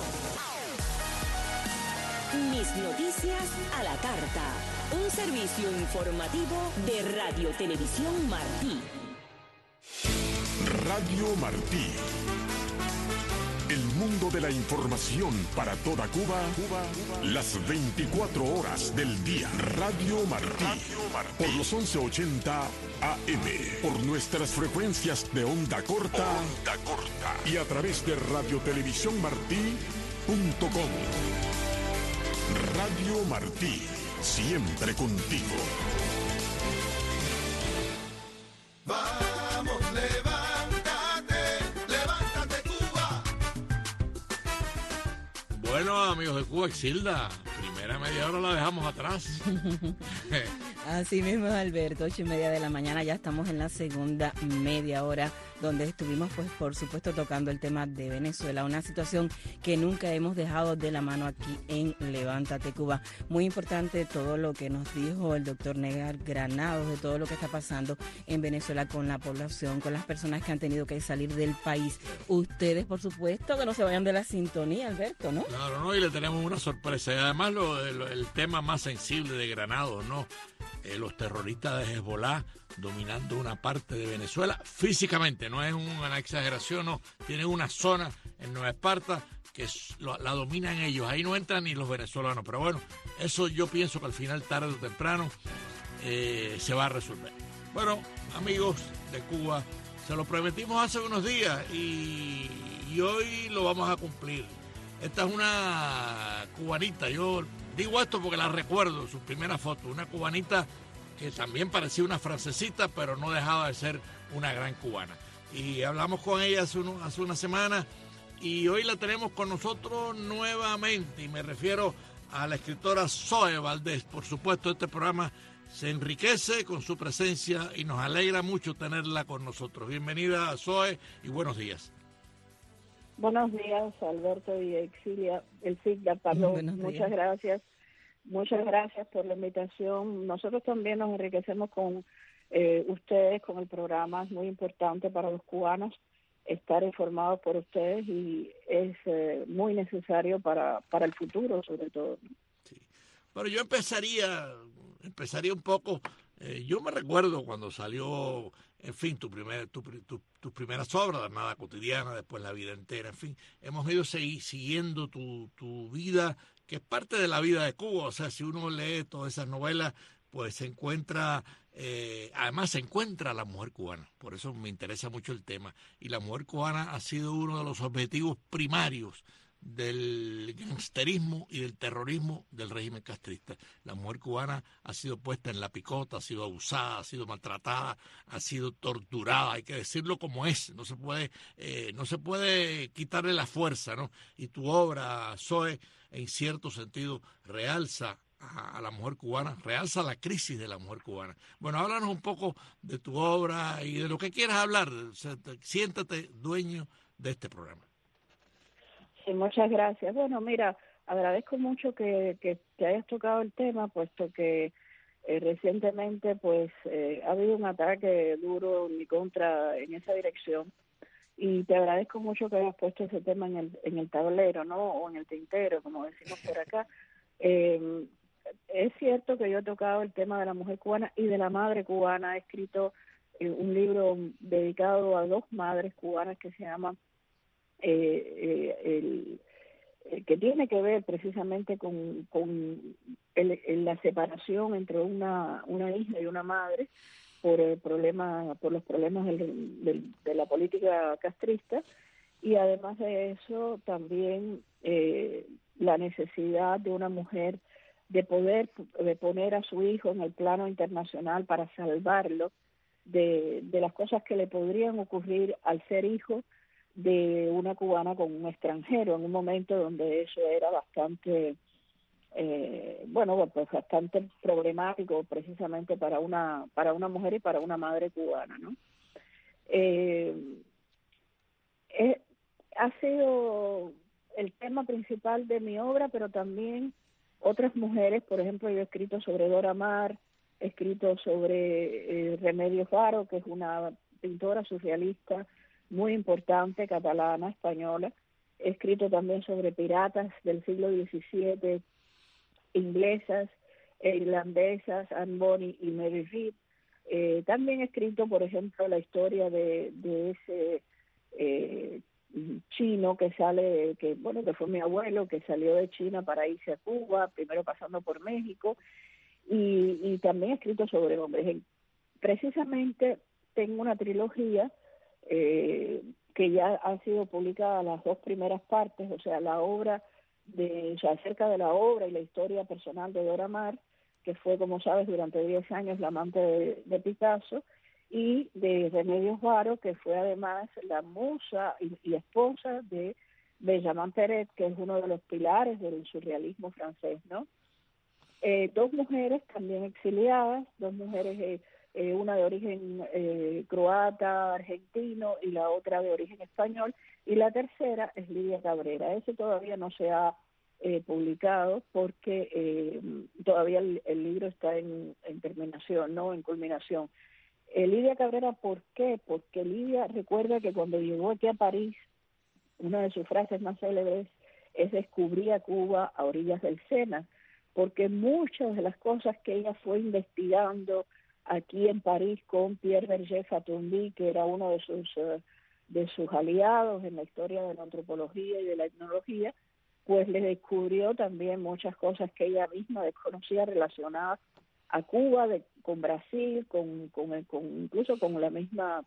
Mis noticias a la carta. Un servicio informativo de Radio Televisión Martí. Radio Martí. El mundo de la información para toda Cuba, Cuba, las veinticuatro horas del día. Radio Martí. Radio Martí. Por los once ochenta A M. Por nuestras frecuencias de onda corta. Onda corta. Y a través de radio televisión martí punto com. Radio Martí, siempre contigo. Vamos, levántate, levántate Cuba. Bueno, amigos de Cuba, Exilda, primera media hora la dejamos atrás. Así mismo, Alberto, ocho y media de la mañana, ya estamos en la segunda media hora, donde estuvimos, pues, por supuesto, tocando el tema de Venezuela, una situación que nunca hemos dejado de la mano aquí en Levántate Cuba. Muy importante todo lo que nos dijo el doctor Negar Granados, de todo lo que está pasando en Venezuela con la población, con las personas que han tenido que salir del país. Ustedes, por supuesto, que no se vayan de la sintonía, Alberto, ¿no? Claro, ¿no? Y le tenemos una sorpresa. Y además, lo, lo, el tema más sensible de Granados, ¿no? Eh, los terroristas de Hezbollah dominando una parte de Venezuela físicamente, no es una exageración, no, tienen una zona en Nueva Esparta que es, lo, la dominan ellos, ahí no entran ni los venezolanos, pero bueno, eso yo pienso que al final, tarde o temprano, eh, se va a resolver. Bueno, amigos de Cuba, se lo prometimos hace unos días y, y hoy lo vamos a cumplir. Esta es una cubanita, yo digo esto porque la recuerdo, sus primeras fotos, una cubanita que también parecía una francesita, pero no dejaba de ser una gran cubana. Y hablamos con ella hace, uno, hace una semana y hoy la tenemos con nosotros nuevamente, y me refiero a la escritora Zoe Valdés. Por supuesto, este programa se enriquece con su presencia y nos alegra mucho tenerla con nosotros. Bienvenida, Zoe, y buenos días. Buenos días, Alberto y Exilia, Exilda, perdón. Muchas gracias. Muchas gracias por la invitación. Nosotros también nos enriquecemos con eh, ustedes, con el programa. Es muy importante para los cubanos estar informados por ustedes y es eh, muy necesario para, para el futuro, sobre todo. Sí. Pero yo empezaría, empezaría un poco... Eh, yo me recuerdo cuando salió, en fin, tu primer, tu, tu, tus primeras obras, La Nada Cotidiana, después La Vida Entera, en fin, hemos ido seguir, siguiendo tu, tu vida, que es parte de la vida de Cuba. O sea, si uno lee todas esas novelas, pues se encuentra, eh, además se encuentra la mujer cubana. Por eso me interesa mucho el tema. Y la mujer cubana ha sido uno de los objetivos primarios del gangsterismo y del terrorismo del régimen castrista. La mujer cubana ha sido puesta en la picota, ha sido abusada, ha sido maltratada, ha sido torturada, hay que decirlo como es, no se puede, eh, no se puede quitarle la fuerza, ¿no? Y tu obra, Zoe, en cierto sentido realza a, a la mujer cubana, realza la crisis de la mujer cubana. Bueno, háblanos un poco de tu obra y de lo que quieras hablar. O sea, siéntate dueño de este programa. Sí, muchas gracias. Bueno, mira, agradezco mucho que, que te hayas tocado el tema, puesto que eh, recientemente pues eh, ha habido un ataque duro en mi contra en esa dirección, y te agradezco mucho que hayas puesto ese tema en el, en el tablero, ¿no? O en el tintero, como decimos por acá. Eh, es cierto que yo he tocado el tema de la mujer cubana y de la madre cubana. He escrito eh, un libro dedicado a dos madres cubanas que se llama Eh, eh, el, el que tiene que ver precisamente con, con el, el, la separación entre una, una hija y una madre por el problema, por los problemas del, del, de la política castrista, y además de eso también eh, la necesidad de una mujer de poder de poner a su hijo en el plano internacional para salvarlo de, de las cosas que le podrían ocurrir al ser hijo de una cubana con un extranjero, en un momento donde eso era bastante, eh, bueno, pues bastante problemático precisamente para una para una mujer y para una madre cubana, ¿no? Eh, eh, ha sido el tema principal de mi obra, pero también otras mujeres. Por ejemplo, yo he escrito sobre Dora Maar, he escrito sobre eh, Remedios Varo, que es una pintora surrealista muy importante, catalana, española. He escrito también sobre piratas del siglo diecisiete, inglesas, e irlandesas, Anne Bonny y Mary Read. Eh, también he escrito, por ejemplo, la historia de, de ese eh, chino que sale, que bueno, que fue mi abuelo, que salió de China para irse a Cuba, primero pasando por México, y, y también he escrito sobre hombres. Precisamente tengo una trilogía Eh, que ya han sido publicadas las dos primeras partes, o sea, la obra de, o sea, acerca de la obra y la historia personal de Dora Maar, que fue, como sabes, durante diez años la amante de, de Picasso, y de Remedios Varo, que fue además la musa y, y esposa de Benjamin Perret, que es uno de los pilares del surrealismo francés, ¿no? Eh, dos mujeres también exiliadas, dos mujeres, eh, eh, una de origen eh, croata, argentino, y la otra de origen español, y la tercera es Lidia Cabrera. Ese todavía no se ha eh, publicado porque eh, todavía el, el libro está en, en terminación, no en culminación. Eh, Lidia Cabrera, ¿por qué? Porque Lidia recuerda que cuando llegó aquí a París, una de sus frases más célebres es descubrí a Cuba a orillas del Sena, porque muchas de las cosas que ella fue investigando aquí en París con Pierre Berger-Fatundy, que era uno de sus uh, de sus aliados en la historia de la antropología y de la etnología, pues le descubrió también muchas cosas que ella misma desconocía relacionadas a Cuba, de, con Brasil, con, con, con incluso con la misma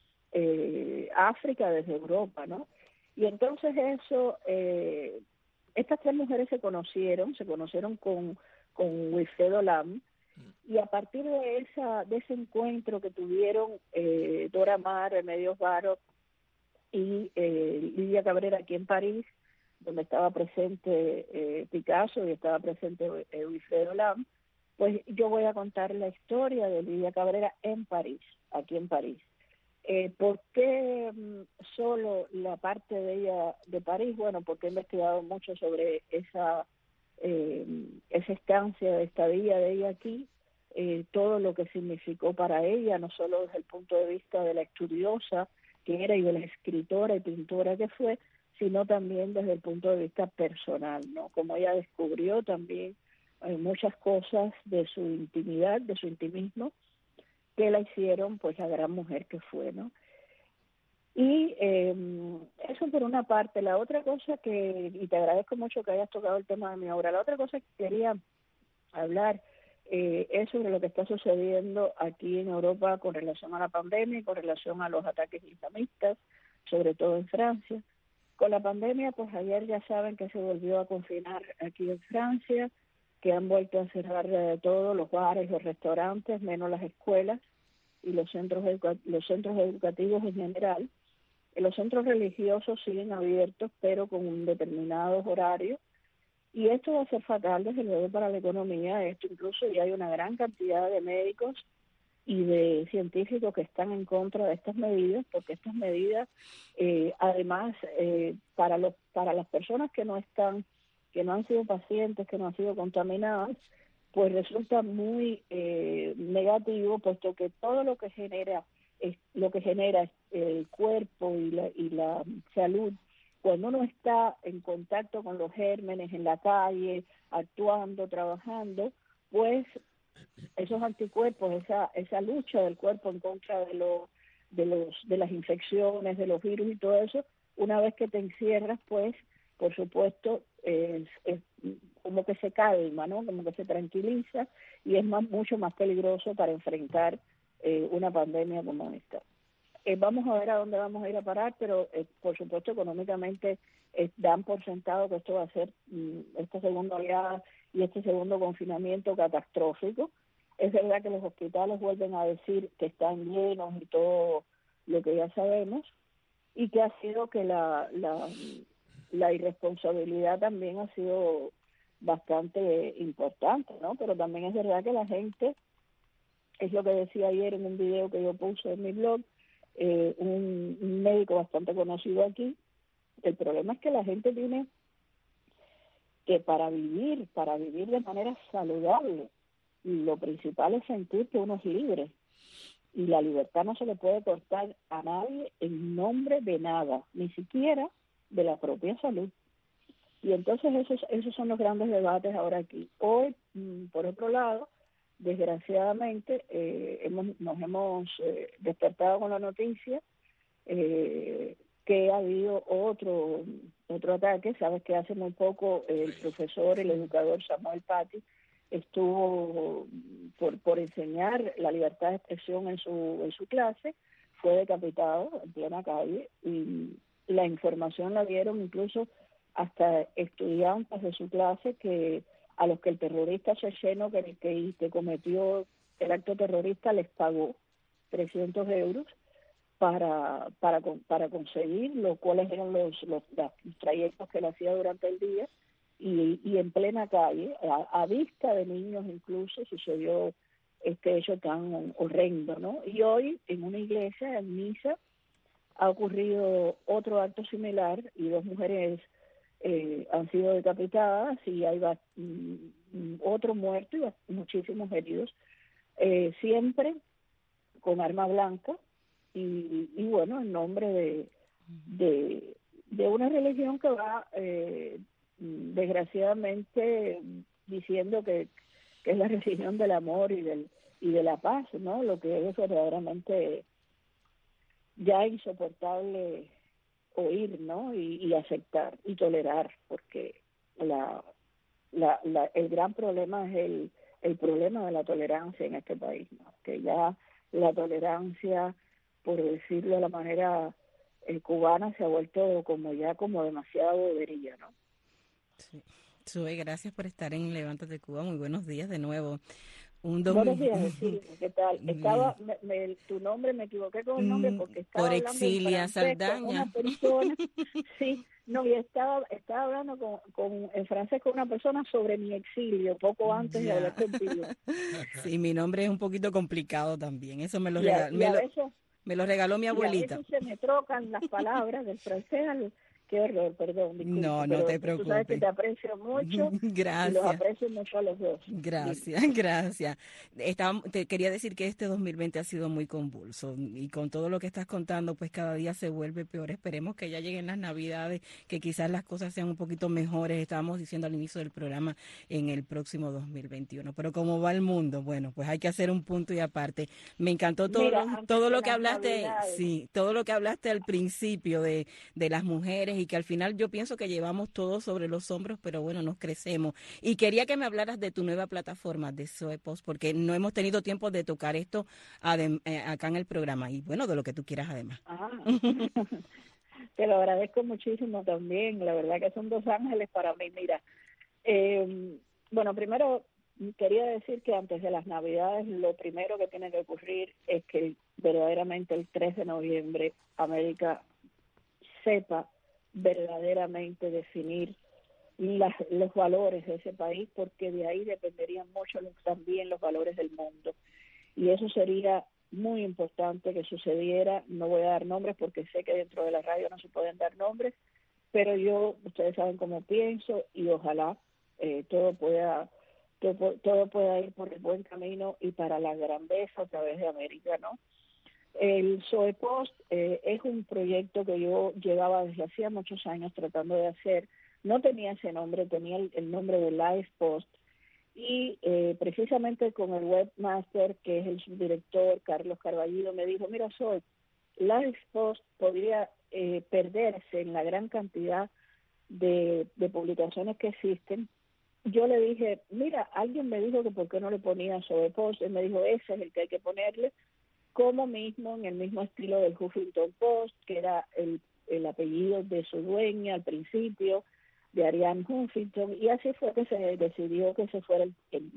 eh, África desde Europa, ¿no? Y entonces eso, eh, estas tres mujeres se conocieron, se conocieron con, con Wilfredo Lam, y a partir de esa de ese encuentro que tuvieron eh, Dora Maar, Remedios Varo y eh, Lidia Cabrera aquí en París, donde estaba presente eh, Picasso y estaba presente eh, Wilfredo Lam, pues yo voy a contar la historia de Lidia Cabrera en París, aquí en París. Eh, ¿Por qué um, solo la parte de ella de París? Bueno, porque he investigado mucho sobre esa eh, esa estancia, de estadía de ella aquí, eh, todo lo que significó para ella, no solo desde el punto de vista de la estudiosa que era y de la escritora y pintora que fue, sino también desde el punto de vista personal, ¿no? Como ella descubrió también eh, muchas cosas de su intimidad, de su intimismo, que la hicieron pues la gran mujer que fue, ¿no? Y eh, eso por una parte. La otra cosa que, y te agradezco mucho que hayas tocado el tema de mi obra, la otra cosa que quería hablar eh, es sobre lo que está sucediendo aquí en Europa con relación a la pandemia y con relación a los ataques islamistas, sobre todo en Francia. Con la pandemia, pues ayer ya saben que se volvió a confinar aquí en Francia, que han vuelto a cerrar eh, todos los bares, los restaurantes, menos las escuelas y los centros educa- los centros educativos en general. Eh, los centros religiosos siguen abiertos, pero con determinados horarios, y esto va a ser fatal desde luego para la economía. Esto incluso ya hay una gran cantidad de médicos y de científicos que están en contra de estas medidas, porque estas medidas, eh, además, eh, para los para las personas que no están que no han sido pacientes, que no han sido contaminadas, pues resulta muy eh, negativo, puesto que todo lo que genera es, lo que genera el cuerpo y la, y la salud, cuando uno está en contacto con los gérmenes en la calle, actuando, trabajando, pues esos anticuerpos, esa esa lucha del cuerpo en contra de los de los de las infecciones, de los virus y todo eso, una vez que te encierras, pues por supuesto es, es como que se calma, ¿no? Como que se tranquiliza, y es más mucho más peligroso para enfrentar eh, una pandemia como esta. Eh, vamos a ver a dónde vamos a ir a parar, pero eh, por supuesto económicamente eh, dan por sentado que esto va a ser mm, esta segunda oleada y este segundo confinamiento catastrófico. Es verdad que los hospitales vuelven a decir que están llenos y todo lo que ya sabemos, y que ha sido que la, la, la irresponsabilidad también ha sido bastante importante, ¿no? Pero también es verdad que la gente, es lo que decía ayer en un video que yo puse en mi blog, eh, un, un médico bastante conocido aquí, el problema es que la gente tiene que para vivir, para vivir de manera saludable, lo principal es sentir que uno es libre, y la libertad no se le puede cortar a nadie en nombre de nada, ni siquiera de la propia salud. Y entonces esos esos son los grandes debates ahora aquí. Hoy, por otro lado, desgraciadamente eh, hemos, nos hemos eh, despertado con la noticia eh, que ha habido otro otro ataque. Sabes que hace muy poco el profesor, el educador Samuel Paty estuvo por por enseñar la libertad de expresión en su en su clase, fue decapitado en plena calle, y la información la dieron incluso hasta estudiantes de su clase que a los que el terrorista checheno que, que, que cometió el acto terrorista les pagó trescientos euros para para para conseguir lo cuáles eran los, los, los trayectos que él hacía durante el día, y, y en plena calle, a, a vista de niños incluso, sucedió este hecho tan horrendo, ¿no? Y hoy en una iglesia, en misa, ha ocurrido otro acto similar y dos mujeres eh, han sido decapitadas y hay va, mm, otro muerto y muchísimos heridos, eh, siempre con arma blanca y, y bueno, en nombre de, de, de una religión que va eh, desgraciadamente diciendo que, que es la religión del amor y del y de la paz, ¿no? Lo que es verdaderamente ya insoportable oír, ¿no? Y, y aceptar y tolerar, porque la, la, la el gran problema es el el problema de la tolerancia en este país, ¿no? Que ya la tolerancia, por decirlo de la manera eh, cubana, se ha vuelto como ya como demasiado bobería, ¿no? Sí. Sue, gracias por estar en Levántate Cuba. Muy buenos días de nuevo. Un Buenos días, Exilia, ¿qué tal? Estaba, me, me, tu nombre, me equivoqué con el nombre porque estaba por hablando Exilia en francés Saldaña. con una persona, sí, no, y estaba, estaba hablando con, con, en francés con una persona sobre mi exilio, poco antes ya. de hablar contigo. Sí, mi nombre es un poquito complicado también, eso me lo, y a, regaló, y me, a lo, veces, me lo regaló mi abuelita. Y a veces se me trocan las palabras del francés al... Qué horror, perdón, disculpa. No, no pero te preocupes. Tú sabes que te aprecio mucho. Gracias. Y los aprecio mucho a los dos. Gracias, Dime. gracias. Estaba, te quería decir que este dos mil veinte ha sido muy convulso y con todo lo que estás contando, pues cada día se vuelve peor. Esperemos que ya lleguen las Navidades, que quizás las cosas sean un poquito mejores. Estábamos diciendo al inicio del programa en el próximo dos mil veintiuno. Pero ¿cómo va el mundo? Bueno, pues hay que hacer un punto y aparte. Me encantó todo, Mira, lo, todo lo que hablaste, Navidades. sí, todo lo que hablaste al principio de, de las mujeres y que al final yo pienso que llevamos todo sobre los hombros, pero bueno, nos crecemos. Y quería que me hablaras de tu nueva plataforma de Soepost, porque no hemos tenido tiempo de tocar esto adem, eh, acá en el programa. Y bueno, de lo que tú quieras además. Ah, te lo agradezco muchísimo también. La verdad que son dos ángeles para mí. Mira, eh, bueno, primero quería decir que antes de las Navidades lo primero que tiene que ocurrir es que verdaderamente el tres de noviembre América sepa verdaderamente definir las, los valores de ese país, porque de ahí dependerían mucho los, también los valores del mundo. Y eso sería muy importante que sucediera. No voy a dar nombres porque sé que dentro de la radio no se pueden dar nombres, pero yo, ustedes saben cómo pienso y ojalá eh, todo pueda todo, todo pueda ir por el buen camino y para la grandeza a través de América, ¿no? El Soepost eh, es un proyecto que yo llevaba desde hacía muchos años tratando de hacer. No tenía ese nombre, tenía el, el nombre de Live Post y eh, precisamente con el webmaster, que es el subdirector Carlos Carballido, me dijo, mira, Soy, Live Post podría eh, perderse en la gran cantidad de, de publicaciones que existen. Yo le dije, mira, alguien me dijo que por qué no le ponía Soepost, él me dijo, ese es el que hay que ponerle, como mismo, en el mismo estilo del Huffington Post, que era el, el apellido de su dueña al principio, de Ariane Huffington, y así fue que se decidió que ese fuera el, el,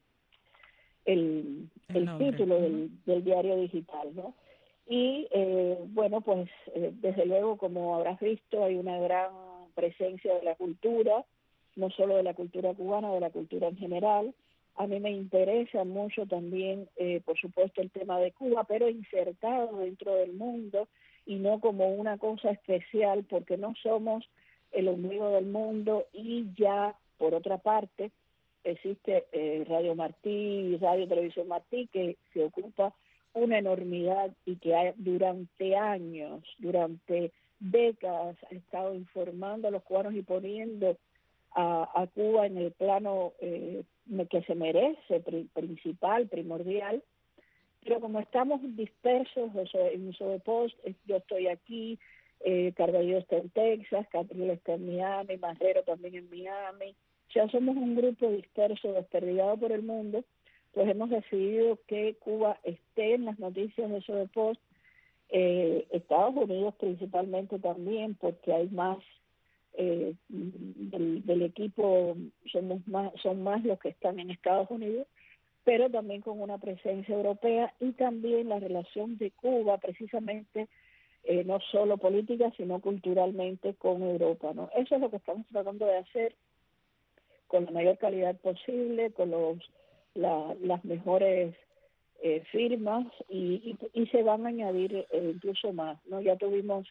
el, el, el título uh-huh. del, del diario digital, ¿no? Y, eh, bueno, pues, eh, desde luego, como habrás visto, hay una gran presencia de la cultura, no solo de la cultura cubana, de la cultura en general. A mí me interesa mucho también, eh, por supuesto, el tema de Cuba, pero insertado dentro del mundo y no como una cosa especial, porque no somos el ombligo del mundo. Y ya, por otra parte, existe eh, Radio Martí, Radio Televisión Martí, que se ocupa una enormidad y que ha, durante años, durante décadas, ha estado informando a los cubanos y poniendo a, a Cuba en el plano eh, que se merece, pri, principal, primordial. Pero como estamos dispersos o sea, en Soepost, yo estoy aquí, eh, Carballo está en Texas, Capriel está en Miami, Marrero también en Miami, o sea, somos un grupo disperso, desperdigado por el mundo, pues hemos decidido que Cuba esté en las noticias de Soepost, eh, Estados Unidos principalmente también, porque hay más eh, del, del equipo somos más, son más los que están en Estados Unidos, pero también con una presencia europea, y también la relación de Cuba precisamente eh, no solo política sino culturalmente con Europa, ¿no? Eso es lo que estamos tratando de hacer con la mayor calidad posible, con los la, las mejores eh, firmas, y, y, y se van a añadir eh, incluso más, ¿no? Ya tuvimos,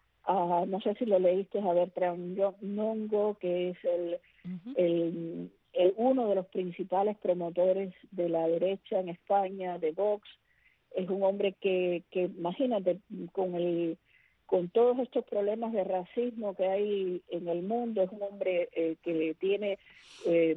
uh, no sé si lo leíste, a Bertrand Nongo, que es el, uh-huh. el, el uno de los principales promotores de la derecha en España, de Vox. Es un hombre que, que imagínate, con el con todos estos problemas de racismo que hay en el mundo, es un hombre eh, que tiene eh,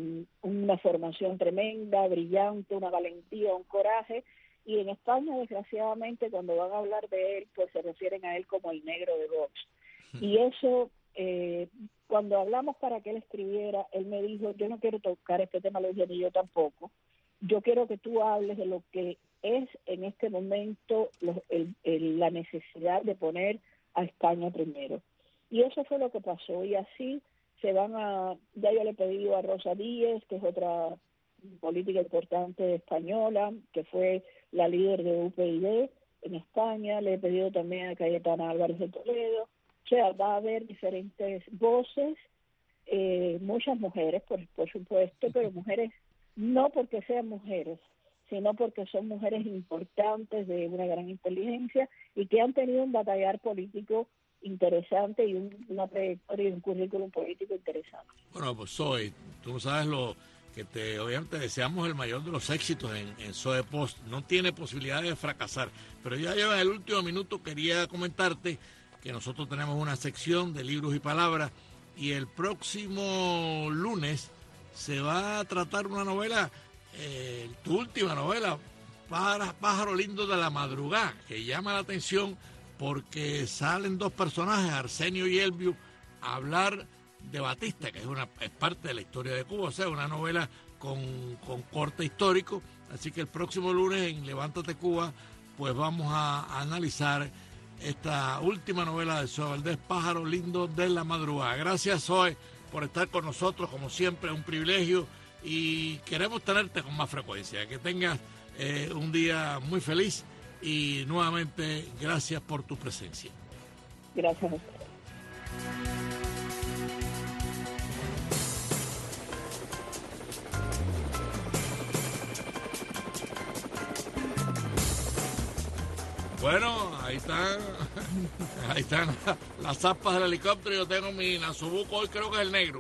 una formación tremenda, brillante, una valentía, un coraje, y en España, desgraciadamente, cuando van a hablar de él, pues se refieren a él como el negro de Vox. Y eso, eh, cuando hablamos para que él escribiera, él me dijo, yo no quiero tocar este tema, lo dije, ni yo tampoco, yo quiero que tú hables de lo que es en este momento los, el, el, la necesidad de poner a España primero. Y eso fue lo que pasó, y así se van a, ya yo le he pedido a Rosa Díez, que es otra política importante española, que fue la líder de U P Y en España, le he pedido también a Cayetana Álvarez de Toledo, o sea, va a haber diferentes voces, eh, muchas mujeres, por, por supuesto, pero mujeres no porque sean mujeres, sino porque son mujeres importantes de una gran inteligencia y que han tenido un batallar político interesante y un, una trayectoria y un currículum político interesante. Bueno, pues Zoe, tú sabes lo que te, obviamente deseamos el mayor de los éxitos en, en Zoe Post. No tiene posibilidad de fracasar, pero ya yo en el último minuto quería comentarte que nosotros tenemos una sección de libros y palabras, y el próximo lunes se va a tratar una novela, eh, tu última novela, Pájaro Lindo de la Madrugada, que llama la atención porque salen dos personajes, Arsenio y Elvio, a hablar de Batista, que es una es parte de la historia de Cuba, o sea, una novela con, con corte histórico. Así que el próximo lunes en Levántate Cuba, pues vamos a, a analizar esta última novela de Zoe Valdés, Pájaro Lindo de la Madrugada. Gracias, Zoe, por estar con nosotros, como siempre, es un privilegio, y queremos tenerte con más frecuencia. Que tengas eh, un día muy feliz, y nuevamente gracias por tu presencia. Gracias a usted. Bueno, ahí están, ahí están las aspas del helicóptero. Yo tengo mi Nasobuco, hoy creo que es el negro.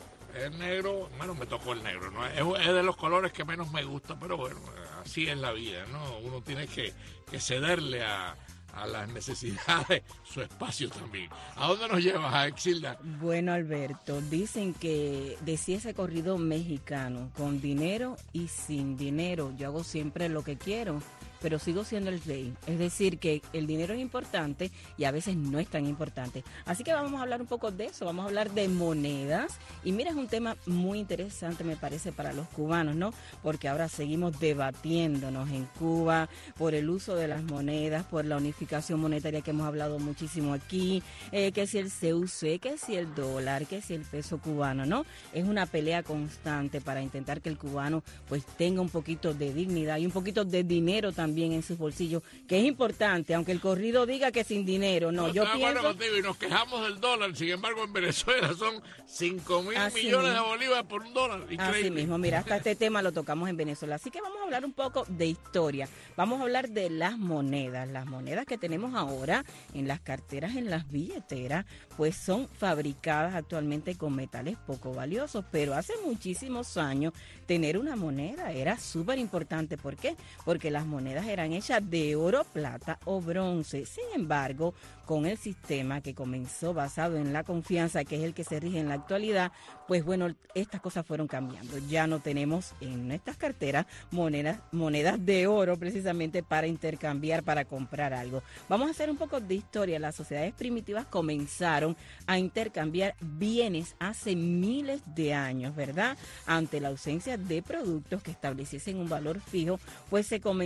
El negro, bueno, me tocó el negro, ¿no? Es, es de los colores que menos me gusta, pero bueno, así es la vida, ¿no? Uno tiene que, que cederle a, a las necesidades su espacio también. ¿A dónde nos llevas, Exilda? Bueno, Alberto, dicen que decía ese corrido mexicano, con dinero y sin dinero, yo hago siempre lo que quiero, pero sigo siendo el rey. Es decir, que el dinero es importante y a veces no es tan importante. Así que vamos a hablar un poco de eso, vamos a hablar de monedas. Y mira, es un tema muy interesante, me parece, para los cubanos, ¿no? Porque ahora seguimos debatiéndonos en Cuba por el uso de las monedas, por la unificación monetaria que hemos hablado muchísimo aquí, eh, que si el C U C, que si el dólar, que si el peso cubano, ¿no? Es una pelea constante para intentar que el cubano pues tenga un poquito de dignidad y un poquito de dinero también también en sus bolsillos, que es importante, aunque el corrido diga que sin dinero, no, no yo pienso... Contigo, y nos quejamos del dólar, sin embargo en Venezuela son cinco mil millones de bolívares por un dólar, increíble. Así mismo, mira, hasta este tema lo tocamos en Venezuela, así que vamos a hablar un poco de historia, vamos a hablar de las monedas, las monedas que tenemos ahora en las carteras, en las billeteras, pues son fabricadas actualmente con metales poco valiosos, pero hace muchísimos años tener una moneda era súper importante, ¿por qué? Porque las monedas eran hechas de oro, plata o bronce. Sin embargo, con el sistema que comenzó basado en la confianza, que es el que se rige en la actualidad, pues bueno, estas cosas fueron cambiando. Ya no tenemos en nuestras carteras monedas, monedas de oro precisamente para intercambiar, para comprar algo. Vamos a hacer un poco de historia. Las sociedades primitivas comenzaron a intercambiar bienes hace miles de años, ¿verdad? Ante la ausencia de productos que estableciesen un valor fijo, pues se comenzó a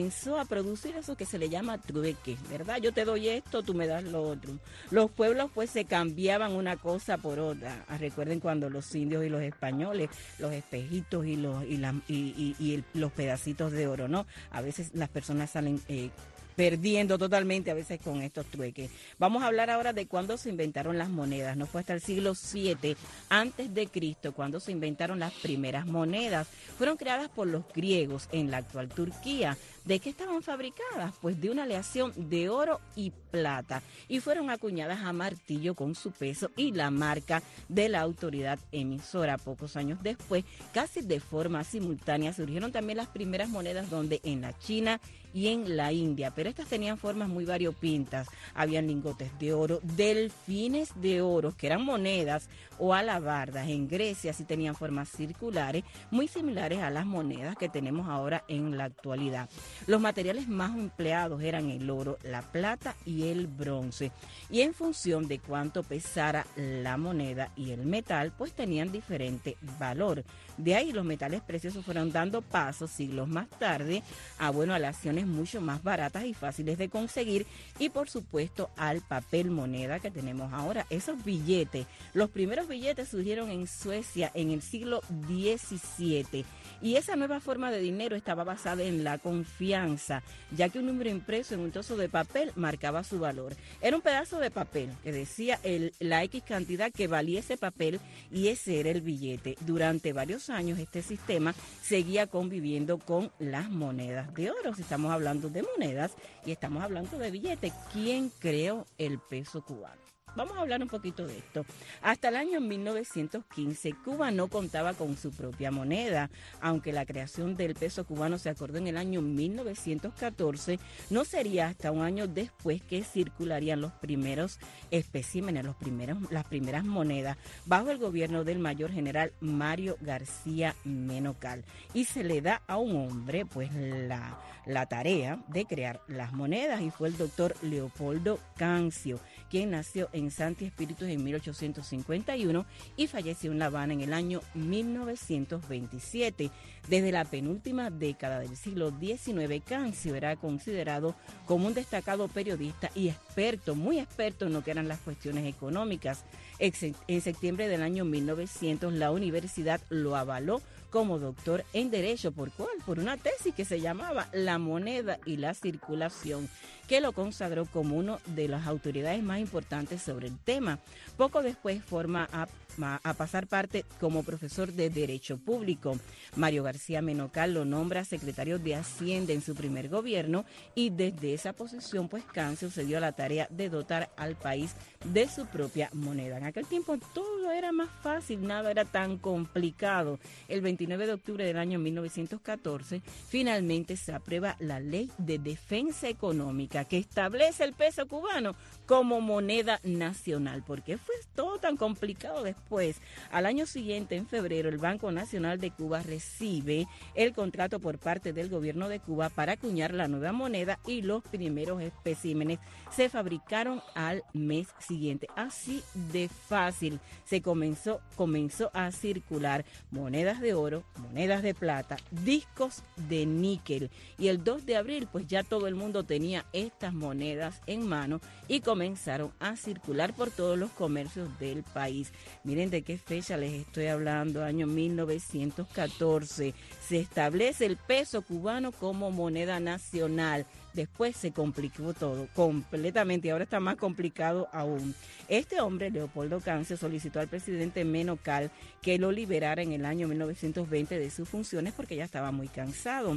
a producir eso que se le llama trueque, ¿verdad? Yo te doy esto, tú me das lo otro. Los pueblos pues se cambiaban una cosa por otra. Recuerden cuando los indios y los españoles, los espejitos y los y, la, y, y, y el, los pedacitos de oro, ¿no? A veces las personas salen eh, perdiendo totalmente a veces con estos trueques. Vamos a hablar ahora de cuándo se inventaron las monedas. No fue hasta el siglo siete antes de Cristo cuando se inventaron las primeras monedas. Fueron creadas por los griegos en la actual Turquía. ¿De qué estaban fabricadas? Pues de una aleación de oro y plata y fueron acuñadas a martillo con su peso y la marca de la autoridad emisora. Pocos años después, casi de forma simultánea, surgieron también las primeras monedas donde en la China y en la India, pero estas tenían formas muy variopintas. Habían lingotes de oro, delfines de oro, que eran monedas, o alabardas. En Grecia sí tenían formas circulares, muy similares a las monedas que tenemos ahora en la actualidad. Los materiales más empleados eran el oro, la plata y el bronce. Y en función de cuánto pesara la moneda y el metal, pues tenían diferente valor. De ahí los metales preciosos fueron dando paso siglos más tarde a, bueno, aleaciones mucho más baratas y fáciles de conseguir y por supuesto al papel moneda que tenemos ahora. Esos billetes, los primeros billetes surgieron en Suecia en el siglo diecisiete y esa nueva forma de dinero estaba basada en la confianza, ya que un número impreso en un trozo de papel marcaba su valor. Era un pedazo de papel que decía el, la X cantidad que valía ese papel y ese era el billete. Durante varios años este sistema seguía conviviendo con las monedas de oro. Si estamos hablando de monedas y estamos hablando de billetes, ¿quién creó el peso cubano? Vamos a hablar un poquito de esto. Hasta el año mil novecientos quince, Cuba no contaba con su propia moneda. Aunque la creación del peso cubano se acordó en el año mil novecientos catorce, no sería hasta un año después que circularían los primeros especímenes, los primeros, las primeras monedas, bajo el gobierno del mayor general Mario García Menocal. Y se le da a un hombre, pues, la, la tarea de crear las monedas, y fue el doctor Leopoldo Cancio, quien nació en Santi Espíritus en mil ochocientos cincuenta y uno y falleció en La Habana en el año mil novecientos veintisiete. Desde la penúltima década del siglo diecinueve, Cancio era considerado como un destacado periodista y experto, muy experto en lo que eran las cuestiones económicas. En septiembre del año mil novecientos, la universidad lo avaló como doctor en Derecho. ¿Por cuál? Por una tesis que se llamaba La moneda y la circulación, que lo consagró como una de las autoridades más importantes sobre el tema. Poco después forma a, a pasar parte como profesor de Derecho Público. Mario García Menocal lo nombra secretario de Hacienda en su primer gobierno y desde esa posición, pues, Cancio se dio a la tarea de dotar al país de su propia moneda. En aquel tiempo todo era más fácil, nada era tan complicado. El veintinueve de octubre del año mil novecientos catorce, finalmente se aprueba la Ley de Defensa Económica que establece el peso cubano como moneda nacional. ¿Por qué fue todo tan complicado después? Al año siguiente, en febrero, el Banco Nacional de Cuba recibe el contrato por parte del gobierno de Cuba para acuñar la nueva moneda y los primeros especímenes se fabricaron al mes siguiente. Así de fácil se comenzó, comenzó a circular monedas de oro, monedas de plata, discos de níquel. Y el dos de abril, pues ya todo el mundo tenía estas monedas en mano y comenzaron a circular por todos los comercios del país. Miren de qué fecha les estoy hablando, año mil novecientos catorce. Se establece el peso cubano como moneda nacional. Después se complicó todo completamente y ahora está más complicado aún. Este hombre, Leopoldo Cancio, solicitó al presidente Menocal que lo liberara en el año mil novecientos veinte de sus funciones porque ya estaba muy cansado.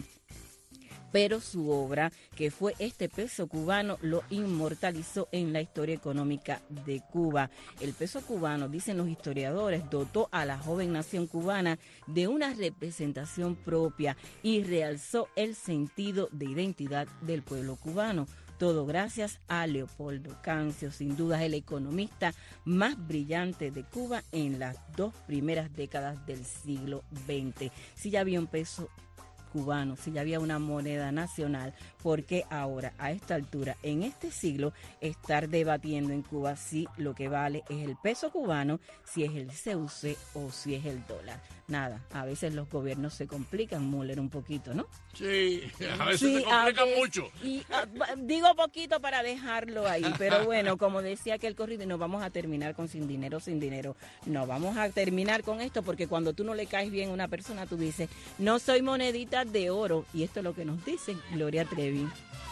Pero su obra, que fue este peso cubano, lo inmortalizó en la historia económica de Cuba. El peso cubano, dicen los historiadores, dotó a la joven nación cubana de una representación propia y realzó el sentido de identidad del pueblo cubano. Todo gracias a Leopoldo Cancio, sin duda el economista más brillante de Cuba en las dos primeras décadas del siglo veinte. Si ya había un peso cubano, si ya había una moneda nacional, ¿por qué ahora, a esta altura, en este siglo, estar debatiendo en Cuba si lo que vale es el peso cubano, si es el C U C o si es el dólar? Nada, a veces los gobiernos se complican, Müller, un poquito, ¿no? Sí, a veces Sí, se complican veces, mucho. Y uh, digo poquito para dejarlo ahí, pero bueno, como decía aquel corrido, nos vamos a terminar con sin dinero, sin dinero. No vamos a terminar con esto porque cuando tú no le caes bien a una persona, tú dices, no soy monedita de oro. Y esto es lo que nos dice Gloria Trevi.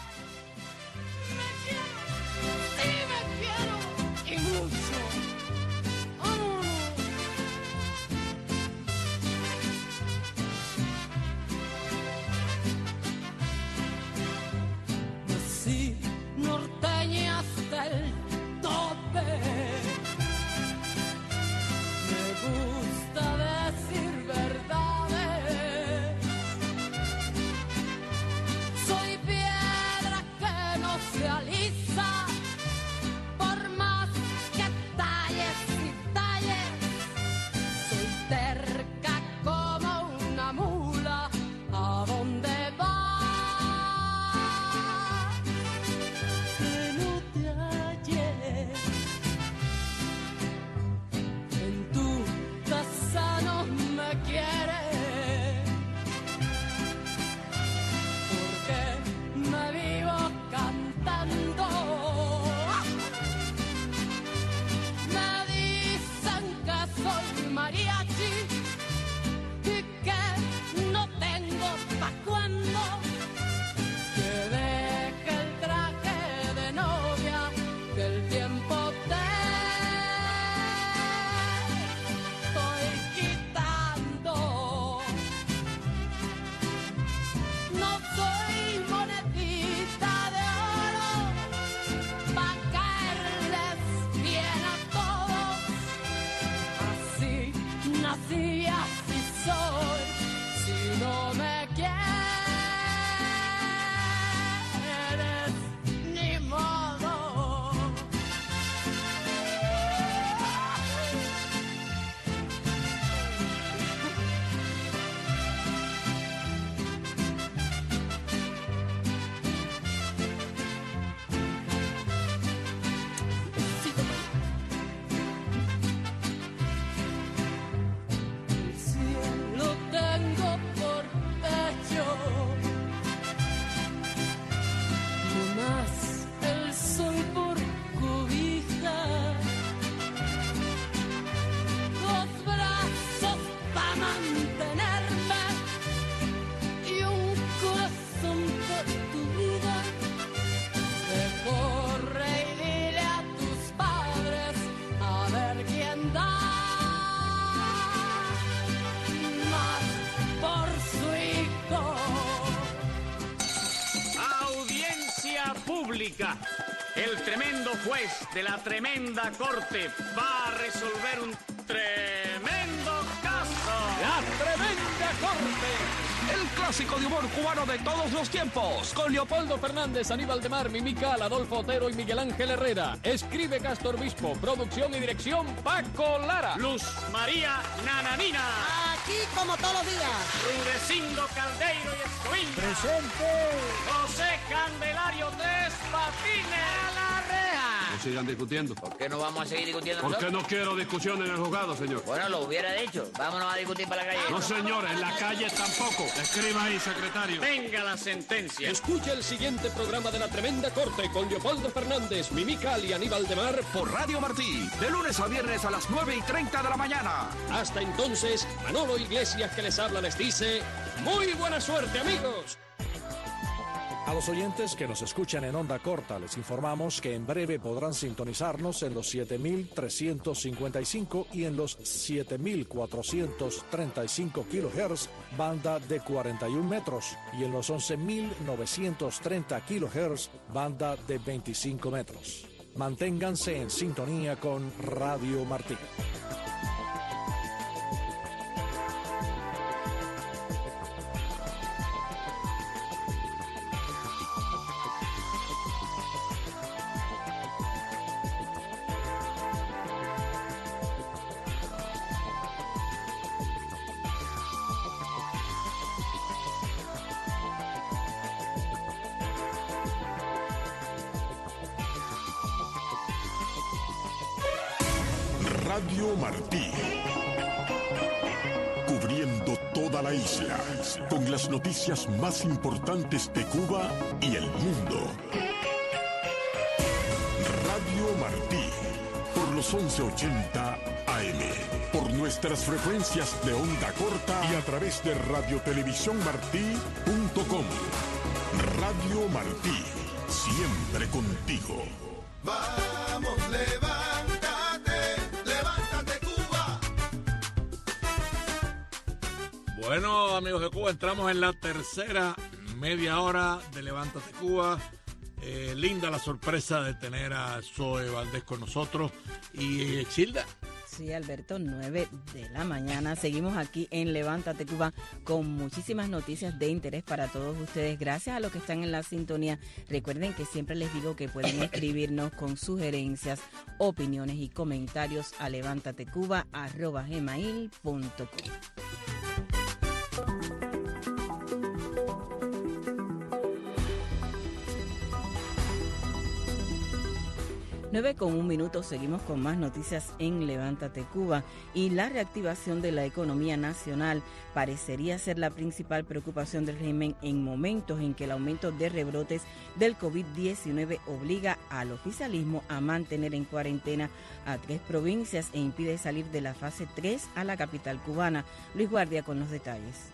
Sí, norteña hasta el tope. Me gusta decir verdades. Soy piedra que no se alisa, por más que talles y talles. Soy terca como una mula, ¿a dónde va? El tremendo juez de la tremenda corte va a resolver un tremendo caso. La tremenda corte. El clásico de humor cubano de todos los tiempos. Con Leopoldo Fernández, Aníbal de Mar, Mimical, Adolfo Otero y Miguel Ángel Herrera. Escribe Castor Bispo. Producción y dirección Paco Lara. Luz María Nananina. Aquí como todos los días. Rudecindo Caldeiro y Escoviña. Presente. José Candelario Tres Patines. A la reja. No sigan discutiendo. ¿Por qué no vamos a seguir discutiendo Porque nosotros? no quiero discusión en el juzgado, señor. Bueno, lo hubiera dicho. Vámonos a discutir para la calle. No, señor, en la calle tampoco. Escriba ahí, secretario. Venga la sentencia. Escucha el siguiente programa de La Tremenda Corte con Leopoldo Fernández, Mimical y Aníbal de Mar por Radio Martí. De lunes a viernes a las nueve y treinta de la mañana. Hasta entonces, Manolo Iglesias que les habla les dice, muy buena suerte, amigos. A los oyentes que nos escuchan en onda corta, les informamos que en breve podrán sintonizarnos en los siete mil trescientos cincuenta y cinco y en los siete mil cuatrocientos treinta y cinco kilohertz, banda de cuarenta y un metros, y en los once mil novecientos treinta kilohertz, banda de veinticinco metros. Manténganse en sintonía con Radio Martí. Radio Martí. Cubriendo toda la isla, con las noticias más importantes de Cuba y el mundo. Radio Martí, por los once ochenta A M, por nuestras frecuencias de onda corta y a través de radiotelevisión martí punto com. Radio Martí, siempre contigo. Vamos, levántate, levántate Cuba. Bueno, amigos de Cuba, entramos en la tercera media hora de Levántate Cuba. Eh, linda la sorpresa de tener a Zoe Valdés con nosotros. Y Exilda. Sí, Alberto, nueve de la mañana. Seguimos aquí en Levántate Cuba con muchísimas noticias de interés para todos ustedes. Gracias a los que están en la sintonía. Recuerden que siempre les digo que pueden escribirnos con sugerencias, opiniones y comentarios a levántatecuba arroba gmail punto com. nueve con un minuto, seguimos con más noticias en Levántate Cuba y la reactivación de la economía nacional parecería ser la principal preocupación del régimen en momentos en que el aumento de rebrotes del COVID diecinueve obliga al oficialismo a mantener en cuarentena a tres provincias e impide salir de la fase tres a la capital cubana. Luis Guardia con los detalles.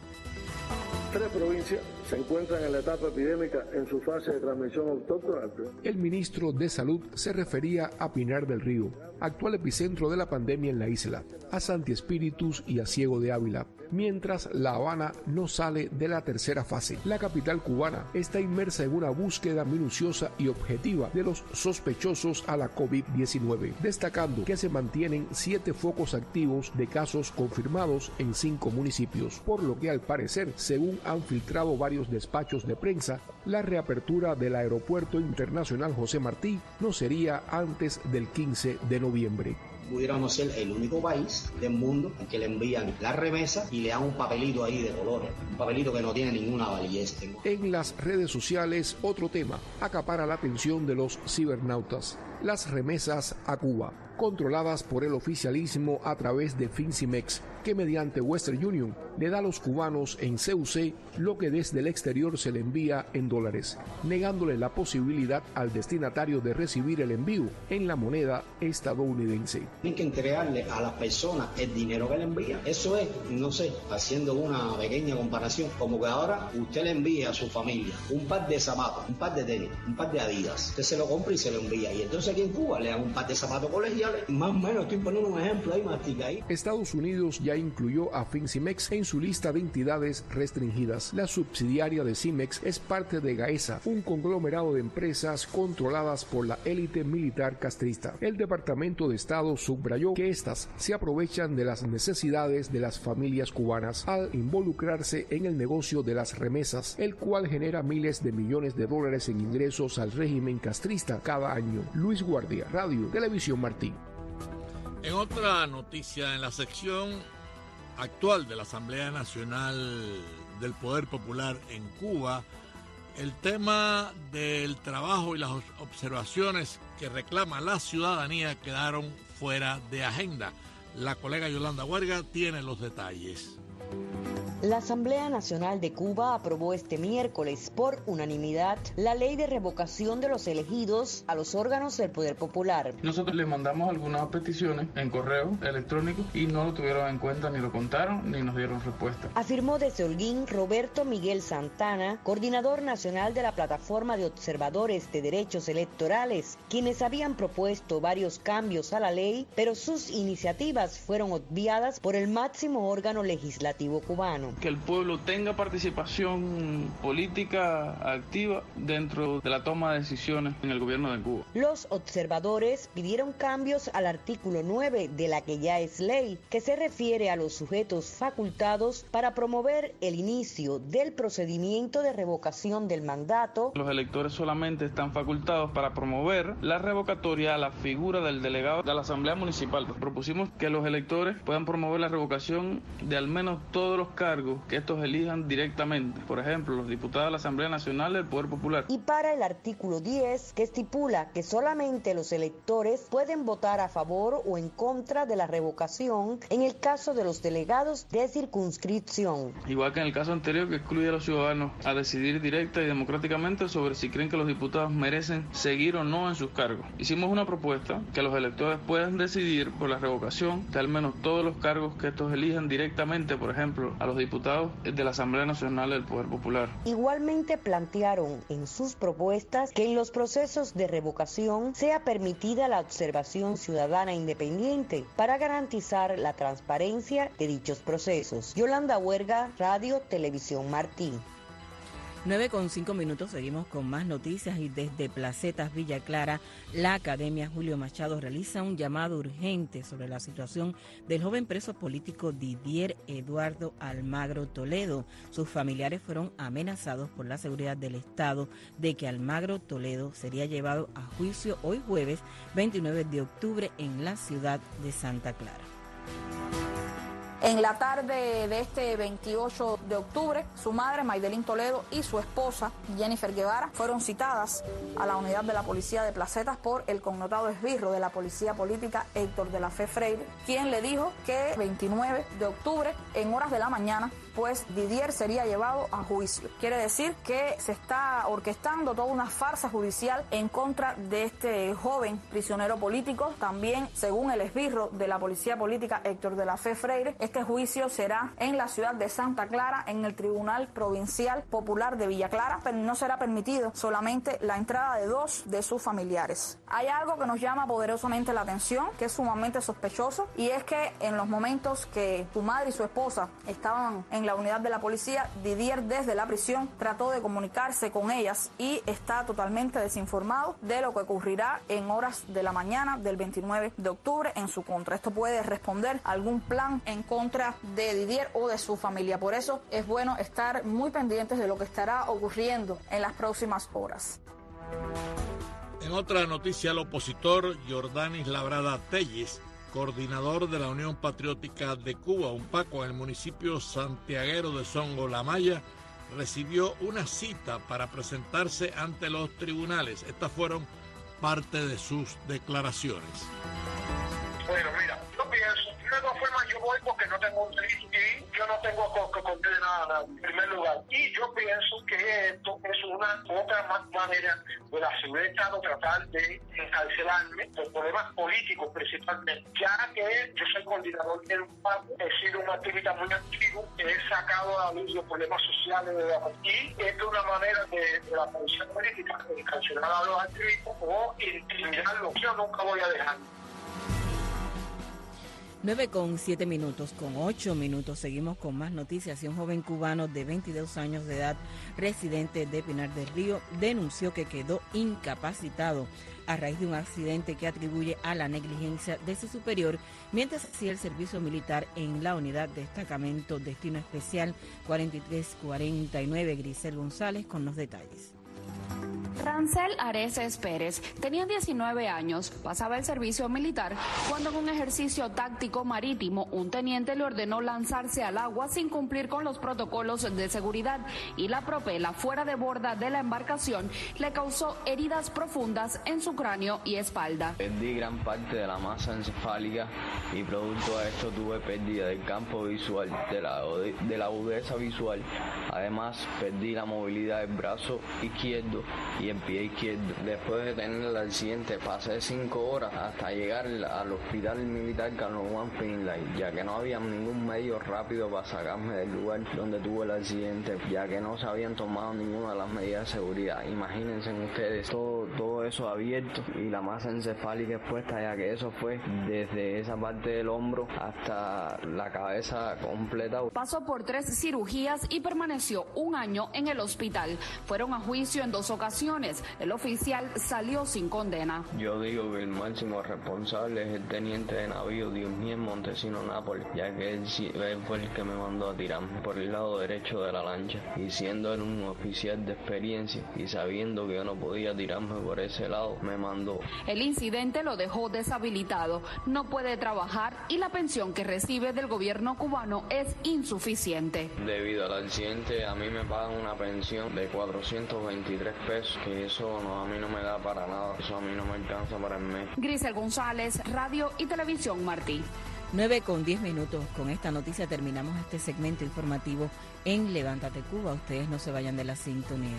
Tres provincias se encuentran en la etapa epidémica en su fase de transmisión autóctona. El ministro de Salud se refería a Pinar del Río, actual epicentro de la pandemia en la isla, a Santi Espíritus y a Ciego de Ávila, mientras La Habana no sale de la tercera fase. La capital cubana está inmersa en una búsqueda minuciosa y objetiva de los sospechosos a la COVID diecinueve, destacando que se mantienen siete focos activos de casos confirmados en cinco municipios, por lo que al parecer, según han filtrado varios despachos de prensa, la reapertura del Aeropuerto Internacional José Martí no sería antes del quince de noviembre. Pudiéramos ser el único país del mundo en que le envían la remesa y le dan un papelito ahí de colores, un papelito que no tiene ninguna validez. En las redes sociales, otro tema acapara la atención de los cibernautas: las remesas a Cuba, controladas por el oficialismo a través de Fincimex, que mediante Western Union le da a los cubanos en C U C lo que desde el exterior se le envía en dólares, negándole la posibilidad al destinatario de recibir el envío en la moneda estadounidense. Tienen que entregarle a las personas el dinero que le envían. Eso es, no sé, haciendo una pequeña comparación, como que ahora usted le envía a su familia un par de zapatos, un par de tenis, un par de Adidas. Usted se lo compra y se lo envía. Y entonces aquí en Cuba le dan un par de zapatos colegiales. Más o menos, estoy poniendo un ejemplo ahí, mastica ahí. Estados Unidos ya incluyó a Fincimex en su lista de entidades restringidas. La subsidiaria de Cimex es parte de Gaesa, un conglomerado de empresas controladas por la élite militar castrista. El Departamento de Estado subrayó que estas se aprovechan de las necesidades de las familias cubanas al involucrarse en el negocio de las remesas, el cual genera miles de millones de dólares en ingresos al régimen castrista cada año. Luis Guardia, Radio Televisión Martí. En otra noticia, en la sección actual de la Asamblea Nacional del Poder Popular en Cuba, el tema del trabajo y las observaciones que reclama la ciudadanía quedaron fuera de agenda. La colega Yolanda Huerga tiene los detalles. La Asamblea Nacional de Cuba aprobó este miércoles por unanimidad la ley de revocación de los elegidos a los órganos del Poder Popular. Nosotros le mandamos algunas peticiones en correo electrónico y no lo tuvieron en cuenta, ni lo contaron, ni nos dieron respuesta. Afirmó desde Holguín Roberto Miguel Santana, coordinador nacional de la Plataforma de Observadores de Derechos Electorales, quienes habían propuesto varios cambios a la ley, pero sus iniciativas fueron obviadas por el máximo órgano legislativo cubano. Que el pueblo tenga participación política activa dentro de la toma de decisiones en el gobierno de Cuba. Los observadores pidieron cambios al artículo nueve de la que ya es ley, que se refiere a los sujetos facultados para promover el inicio del procedimiento de revocación del mandato. Los electores solamente están facultados para promover la revocatoria a la figura del delegado de la Asamblea Municipal. Propusimos que los electores puedan promover la revocación de al menos todos los cargos cargos que estos elijan directamente. Por ejemplo, los diputados de la Asamblea Nacional del Poder Popular. Y para el artículo diez, que estipula que solamente los electores pueden votar a favor o en contra de la revocación en el caso de los delegados de circunscripción. Igual que en el caso anterior, que excluye a los ciudadanos a decidir directa y democráticamente sobre si creen que los diputados merecen seguir o no en sus cargos. Hicimos una propuesta que los electores puedan decidir por la revocación de al menos todos los cargos que estos elijan directamente, por ejemplo, a los diputados de la Asamblea Nacional del Poder Popular. Igualmente plantearon en sus propuestas que en los procesos de revocación sea permitida la observación ciudadana independiente para garantizar la transparencia de dichos procesos. Yolanda Huerga, Radio Televisión Martí. nueve con cinco minutos, seguimos con más noticias y desde Placetas Villa Clara, la Academia Julio Machado realiza un llamado urgente sobre la situación del joven preso político Didier Eduardo Almagro Toledo. Sus familiares fueron amenazados por la seguridad del Estado de que Almagro Toledo sería llevado a juicio hoy jueves veintinueve de octubre en la ciudad de Santa Clara. En la tarde de este veintiocho de octubre, su madre, Maydelín Toledo, y su esposa, Jennifer Guevara, fueron citadas a la unidad de la policía de Placetas por el connotado esbirro de la policía política, Héctor de la Fe Freire, quien le dijo que veintinueve de octubre, en horas de la mañana, pues Didier sería llevado a juicio. Quiere decir que se está orquestando toda una farsa judicial en contra de este joven prisionero político. También, según el esbirro de la policía política, Héctor de la Fe Freire, este juicio será en la ciudad de Santa Clara, en el Tribunal Provincial Popular de Villa Clara, pero no será permitido solamente la entrada de dos de sus familiares. Hay algo que nos llama poderosamente la atención, que es sumamente sospechoso, y es que en los momentos que su madre y su esposa estaban en la unidad de la policía, Didier desde la prisión trató de comunicarse con ellas y está totalmente desinformado de lo que ocurrirá en horas de la mañana del veintinueve de octubre en su contra. Esto puede responder a algún plan en contra de Didier o de su familia. Por eso es bueno estar muy pendientes de lo que estará ocurriendo en las próximas horas. En otra noticia, el opositor Jordanis Labrada Telles, coordinador de la Unión Patriótica de Cuba, UNPACO, en el municipio santiaguero de Songo La Maya, recibió una cita para presentarse ante los tribunales. Estas fueron parte de sus declaraciones. Bueno, mira, yo pienso, de todas formas yo voy porque no tengo un delito y yo no tengo que condenar nada en primer lugar. Y yo pienso que esto es una otra manera de la seguridad del Estado tratar de encarcelarme por problemas políticos principalmente, ya que yo soy coordinador del UNPACO, he sido un activista muy activo, he sacado a la luz los problemas sociales de la y esto es una manera de, de la policía política de encarcelar a los activistas o intimidarlos. Yo nunca voy a dejar. nueve con siete minutos, con ocho minutos, seguimos con más noticias. Y un joven cubano de veintidós años de edad, residente de Pinar del Río, denunció que quedó incapacitado a raíz de un accidente que atribuye a la negligencia de su superior mientras hacía el servicio militar en la unidad de destacamento Destino Especial cuarenta y tres cuarenta y nueve. Grisel González con los detalles. Rancel Areces Pérez tenía diecinueve años, pasaba el servicio militar cuando en un ejercicio táctico marítimo un teniente le ordenó lanzarse al agua sin cumplir con los protocolos de seguridad y la propela fuera de borda de la embarcación le causó heridas profundas en su cráneo y espalda. Perdí gran parte de la masa encefálica y producto de esto tuve pérdida del campo visual, de la, de la agudeza visual. Además perdí la movilidad del brazo izquierdo y el pie izquierdo. Después de tener el accidente pasé cinco horas hasta llegar al hospital militar Carlos Juan Finlay, ya que no había ningún medio rápido para sacarme del lugar donde tuve el accidente, ya que no se habían tomado ninguna de las medidas de seguridad. Imagínense ustedes, todo, todo eso abierto y la masa encefálica expuesta, ya que eso fue desde esa parte del hombro hasta la cabeza completa. Pasó por tres cirugías y permaneció un año en el hospital. Fueron a juicio en dos ocasiones. El oficial salió sin condena. Yo digo que el máximo responsable es el teniente de navío Diosniel Montesino Nápoles, ya que él, él fue el que me mandó a tirarme por el lado derecho de la lancha, y siendo él un oficial de experiencia y sabiendo que yo no podía tirarme por ese ese lado me mandó. El incidente lo dejó deshabilitado, no puede trabajar y la pensión que recibe del gobierno cubano es insuficiente. Debido al accidente a mí me pagan una pensión de cuatrocientos veintitrés pesos, que eso no, a mí no me da para nada, eso a mí no me alcanza para el mes. Grisel González, Radio y Televisión Martí. nueve con diez minutos. Con esta noticia terminamos este segmento informativo en Levántate Cuba. Ustedes no se vayan de la sintonía.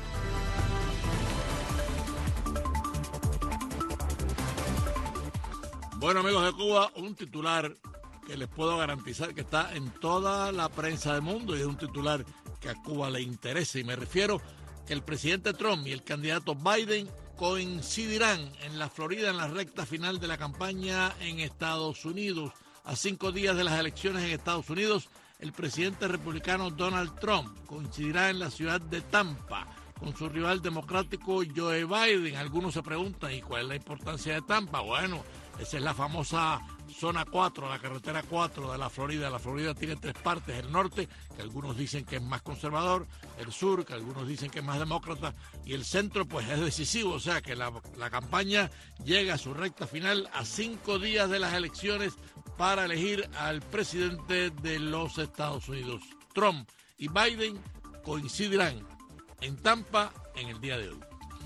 Bueno, amigos de Cuba, un titular que les puedo garantizar que está en toda la prensa del mundo y es un titular que a Cuba le interesa. Y me refiero que el presidente Trump y el candidato Biden coincidirán en la Florida en la recta final de la campaña en Estados Unidos. A cinco días de las elecciones en Estados Unidos, el presidente republicano Donald Trump coincidirá en la ciudad de Tampa con su rival democrático Joe Biden. Algunos se preguntan, ¿y cuál es la importancia de Tampa? Bueno, esa es la famosa zona cuatro, la carretera cuatro de la Florida. La Florida tiene tres partes: el norte, que algunos dicen que es más conservador; el sur, que algunos dicen que es más demócrata; y el centro, pues es decisivo. O sea que la, la campaña llega a su recta final a cinco días de las elecciones para elegir al presidente de los Estados Unidos. Trump y Biden coincidirán en Tampa en el día de hoy.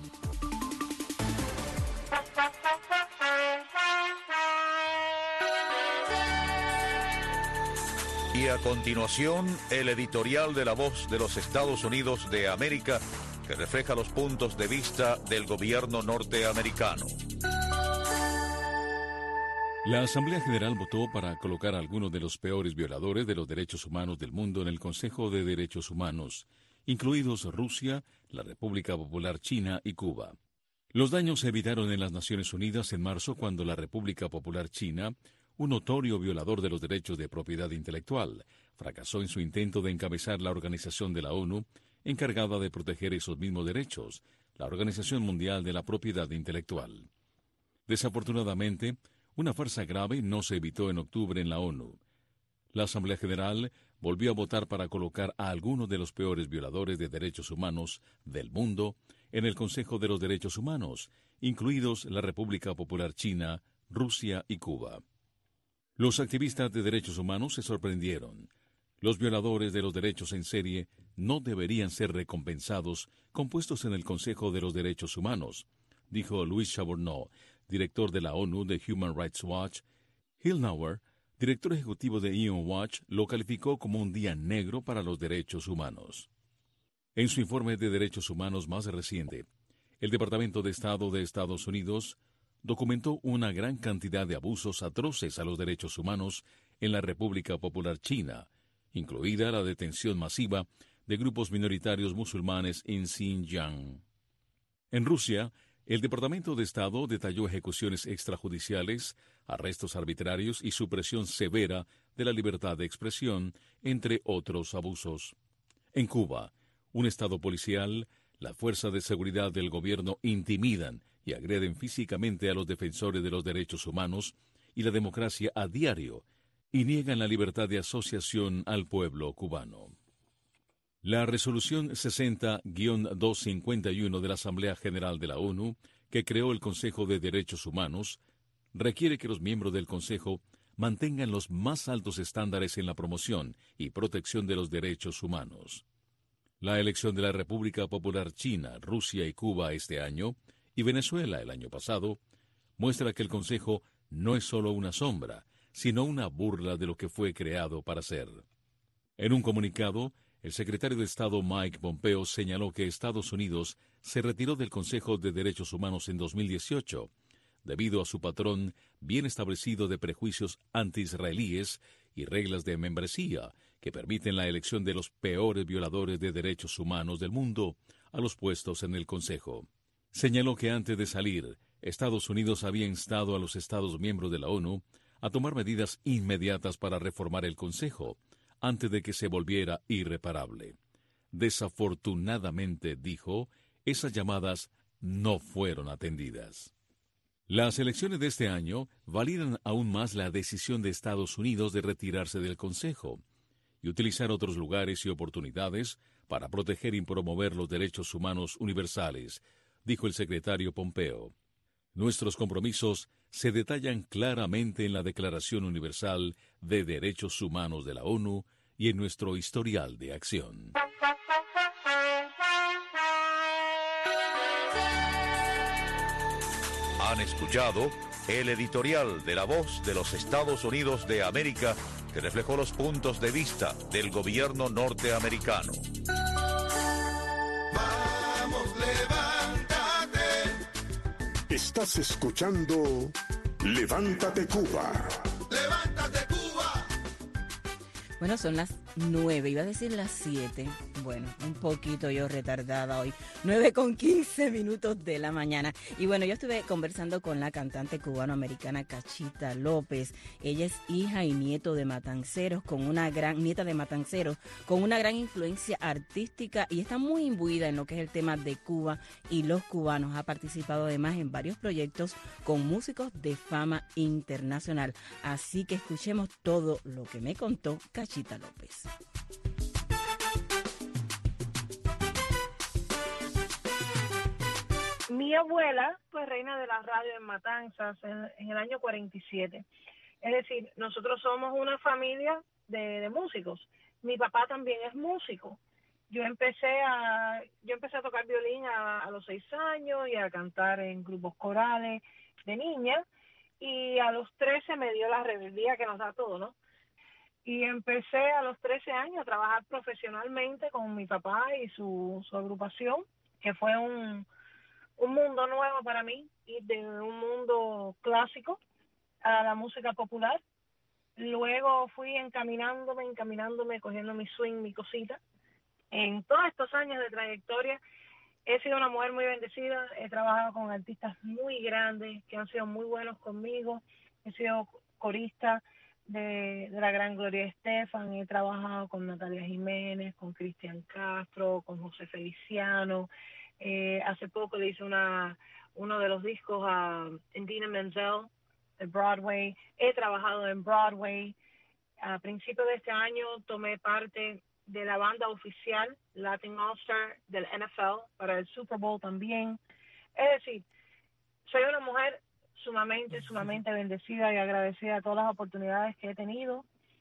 Y a continuación, el editorial de La Voz de los Estados Unidos de América, que refleja los puntos de vista del gobierno norteamericano. La Asamblea General votó para colocar a algunos de los peores violadores de los derechos humanos del mundo en el Consejo de Derechos Humanos, incluidos Rusia, la República Popular China y Cuba. Los daños se evitaron en las Naciones Unidas en marzo cuando la República Popular China, un notorio violador de los derechos de propiedad intelectual, fracasó en su intento de encabezar la Organización de la ONU, encargada de proteger esos mismos derechos, la Organización Mundial de la Propiedad Intelectual. Desafortunadamente, una farsa grave no se evitó en octubre en la ONU. La Asamblea General volvió a votar para colocar a algunos de los peores violadores de derechos humanos del mundo en el Consejo de los Derechos Humanos, incluidos la República Popular China, Rusia y Cuba. Los activistas de derechos humanos se sorprendieron. Los violadores de los derechos en serie no deberían ser recompensados con puestos en el Consejo de los Derechos Humanos, dijo Luis Chabourneau, director de la ONU de Human Rights Watch. Hilnauer, director ejecutivo de I O M Watch, lo calificó como un día negro para los derechos humanos. En su informe de derechos humanos más reciente, el Departamento de Estado de Estados Unidos documentó una gran cantidad de abusos atroces a los derechos humanos en la República Popular China, incluida la detención masiva de grupos minoritarios musulmanes en Xinjiang. En Rusia, el Departamento de Estado detalló ejecuciones extrajudiciales, arrestos arbitrarios y supresión severa de la libertad de expresión, entre otros abusos. En Cuba, un estado policial, la fuerza de seguridad del gobierno intimidan y agreden físicamente a los defensores de los derechos humanos y la democracia a diario, y niegan la libertad de asociación al pueblo cubano. La resolución sesenta guión doscientos cincuenta y uno de la Asamblea General de la ONU, que creó el Consejo de Derechos Humanos, requiere que los miembros del Consejo mantengan los más altos estándares en la promoción y protección de los derechos humanos. La elección de la República Popular China, Rusia y Cuba este año, y Venezuela el año pasado, muestra que el Consejo no es solo una sombra, sino una burla de lo que fue creado para ser. En un comunicado, el secretario de Estado Mike Pompeo señaló que Estados Unidos se retiró del Consejo de Derechos Humanos en dos mil dieciocho, debido a su patrón bien establecido de prejuicios anti-israelíes y reglas de membresía que permiten la elección de los peores violadores de derechos humanos del mundo a los puestos en el Consejo. Señaló que antes de salir, Estados Unidos había instado a los Estados miembros de la ONU a tomar medidas inmediatas para reformar el Consejo, antes de que se volviera irreparable. Desafortunadamente, dijo, esas llamadas no fueron atendidas. Las elecciones de este año validan aún más la decisión de Estados Unidos de retirarse del Consejo y utilizar otros lugares y oportunidades para proteger y promover los derechos humanos universales, dijo el secretario Pompeo. Nuestros compromisos se detallan claramente en la Declaración Universal de Derechos Humanos de la ONU y en nuestro historial de acción. Han escuchado el editorial de La Voz de los Estados Unidos de América, que reflejó los puntos de vista del gobierno norteamericano. Vamos, levántate. Estás escuchando Levántate Cuba. Levántate Cuba. Bueno, son las nueve, iba a decir las siete. Bueno, un poquito yo retardada hoy. nueve con quince minutos de la mañana. Y bueno, yo estuve conversando con la cantante cubano-americana Cachita López. Ella es hija y nieto de matanceros, con una gran, nieta de matanceros, con una gran influencia artística y está muy imbuida en lo que es el tema de Cuba y los cubanos. Ha participado además en varios proyectos con músicos de fama internacional. Así que escuchemos todo lo que me contó Cachita López. Mi abuela fue reina de la radio en Matanzas en, en el año cuarenta y siete. Es decir, nosotros somos una familia de, de músicos. Mi papá también es músico. Yo empecé a yo empecé a tocar violín a, a los seis años y a cantar en grupos corales de niña. Y a los trece me dio la rebeldía que nos da todo, ¿no? Y empecé a los trece años a trabajar profesionalmente con mi papá y su, su agrupación, que fue un... un mundo nuevo para mí, ir de un mundo clásico a la música popular. Luego fui encaminándome, encaminándome, cogiendo mi swing, mi cosita. En todos estos años de trayectoria he sido una mujer muy bendecida, he trabajado con artistas muy grandes que han sido muy buenos conmigo, he sido corista de, de la gran Gloria Estefan, he trabajado con Natalia Jiménez, con Cristian Castro, con José Feliciano. Eh, hace poco le hice una uno de los discos a Idina Menzel de Broadway. He trabajado en Broadway. A principios de este año tomé parte de la banda oficial Latin All Star del N F L para el Super Bowl también. Es decir, soy una mujer sumamente, sumamente bendecida y agradecida a todas las oportunidades que he tenido.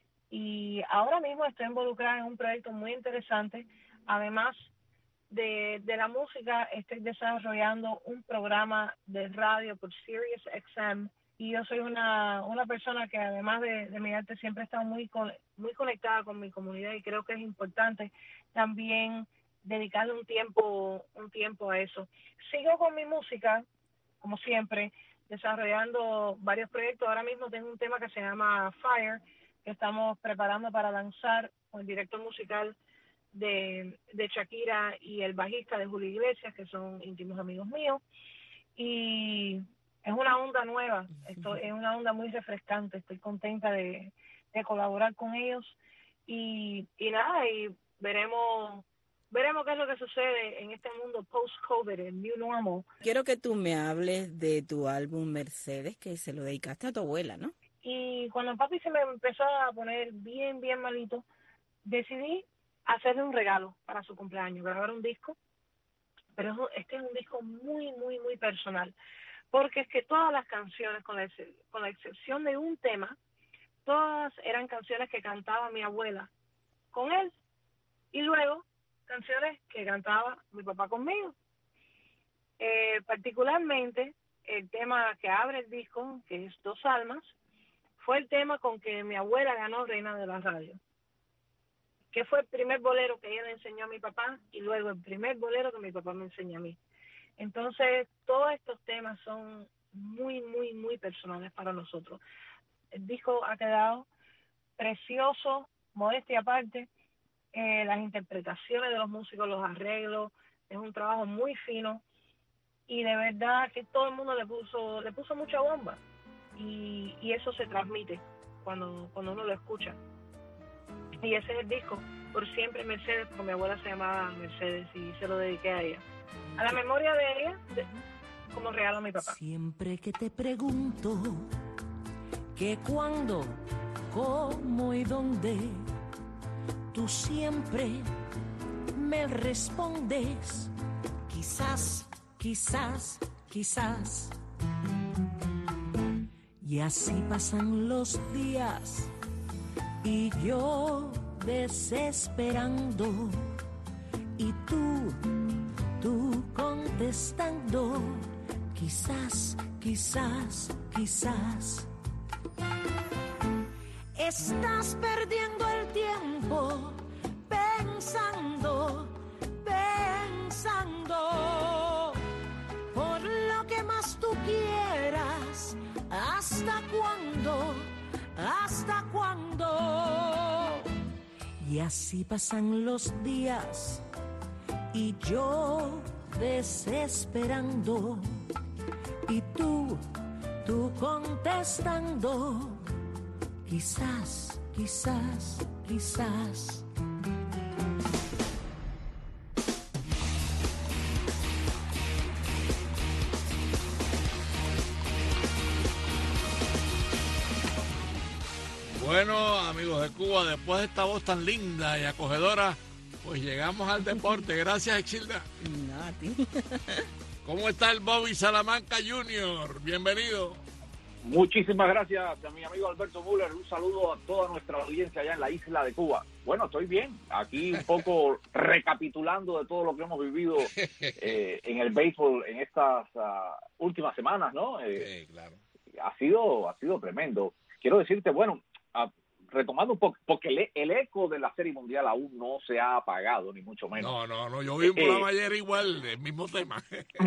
Y ahora mismo estoy involucrada en un proyecto muy interesante. Además De, de la música, estoy desarrollando un programa de radio por Sirius X M y yo soy una, una persona que además de, de mi arte siempre he estado muy, muy conectada con mi comunidad y creo que es importante también dedicarle un tiempo, un tiempo a eso. Sigo con mi música, como siempre, desarrollando varios proyectos. Ahora mismo tengo un tema que se llama Fire, que estamos preparando para lanzar con el director musical De, de Shakira y el bajista de Julio Iglesias, que son íntimos amigos míos, y es una onda nueva, esto es una onda muy refrescante, estoy contenta de, de colaborar con ellos y, y nada, y veremos veremos qué es lo que sucede en este mundo post-COVID, el new normal. Quiero que tú me hables de tu álbum Mercedes, que se lo dedicaste a tu abuela, ¿no? Y cuando papi se me empezó a poner bien, bien malito, decidí hacerle un regalo para su cumpleaños, grabar un disco, pero este es un disco muy, muy, muy personal, porque es que todas las canciones, con la, con la excepción de un tema, todas eran canciones que cantaba mi abuela con él, y luego canciones que cantaba mi papá conmigo. Eh, particularmente, el tema que abre el disco, que es Dos Almas, fue el tema con que mi abuela ganó Reina de la Radio, que fue el primer bolero que ella le enseñó a mi papá y luego el primer bolero que mi papá me enseñó a mí. Entonces, todos estos temas son muy, muy, muy personales para nosotros. El disco ha quedado precioso, modestia aparte, eh, las interpretaciones de los músicos, los arreglos, es un trabajo muy fino y de verdad que todo el mundo le puso le puso mucha bomba y, y eso se transmite cuando, cuando uno lo escucha. Y ese es el disco, Por Siempre Mercedes, porque mi abuela se llamaba Mercedes y se lo dediqué a ella. A la memoria de ella, de, como regalo a mi papá. Siempre que te pregunto que cuándo, cómo y dónde, tú siempre me respondes, quizás, quizás, quizás. Y así pasan los días y yo desesperando y tú, tú contestando, quizás, quizás, quizás. Estás perdiendo el tiempo pensando, pensando por lo que más tú quieras. ¿Hasta cuándo? ¿Hasta cuándo? Y así pasan los días y yo desesperando y tú, tú contestando, quizás, quizás, quizás. Bueno, amigos de Cuba, después de esta voz tan linda y acogedora, pues llegamos al deporte. Gracias, Exilda. No, a ti. ¿Cómo está el Bobby Salamanca junior? Bienvenido. Muchísimas gracias a mi amigo Alberto Müller. Un saludo a toda nuestra audiencia allá en la isla de Cuba. Bueno, estoy bien. Aquí un poco recapitulando de todo lo que hemos vivido eh, en el béisbol en estas uh, últimas semanas, ¿no? Eh, sí, claro. Ha sido, ha sido tremendo. Quiero decirte, bueno, uh, retomando un poco, porque el, el eco de la Serie Mundial aún no se ha apagado, ni mucho menos. No, no, no. Yo vi un programa eh, ayer igual, el mismo tema.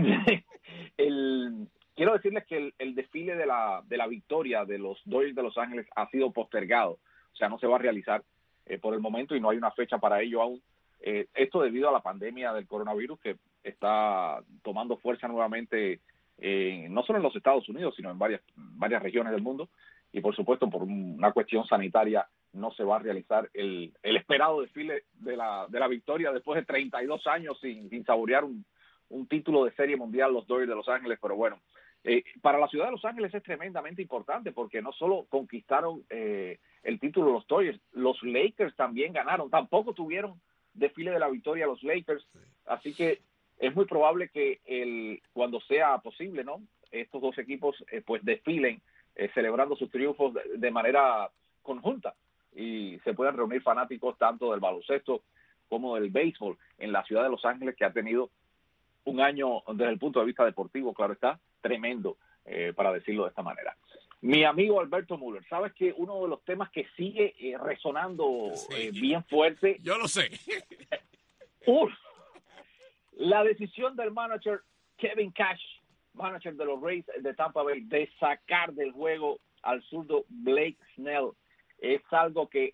el... Quiero decirles que el, el desfile de la de la victoria de los Dodgers de Los Ángeles ha sido postergado, o sea, no se va a realizar eh, por el momento y no hay una fecha para ello aún. Eh, esto debido a la pandemia del coronavirus que está tomando fuerza nuevamente, eh, no solo en los Estados Unidos, sino en varias, varias regiones del mundo. Y por supuesto, por una cuestión sanitaria, no se va a realizar el, el esperado desfile de la, de la victoria después de treinta y dos años sin, sin saborear un, un título de Serie Mundial los Dodgers de Los Ángeles, pero bueno. Eh, para la ciudad de Los Ángeles es tremendamente importante porque no solo conquistaron eh, el título los Dodgers, los Lakers también ganaron, tampoco tuvieron desfile de la victoria los Lakers, así que es muy probable que el cuando sea posible, ¿no? Estos dos equipos eh, pues desfilen eh, celebrando sus triunfos de, de manera conjunta y se puedan reunir fanáticos tanto del baloncesto como del béisbol en la ciudad de Los Ángeles, que ha tenido un año desde el punto de vista deportivo, claro está, tremendo, eh, para decirlo de esta manera. Mi amigo Alberto Müller, ¿sabes que uno de los temas que sigue eh, resonando sí. eh, bien fuerte? Yo lo sé. Uf, la decisión del manager Kevin Cash, manager de los Rays de Tampa Bay, de sacar del juego al zurdo Blake Snell, es algo que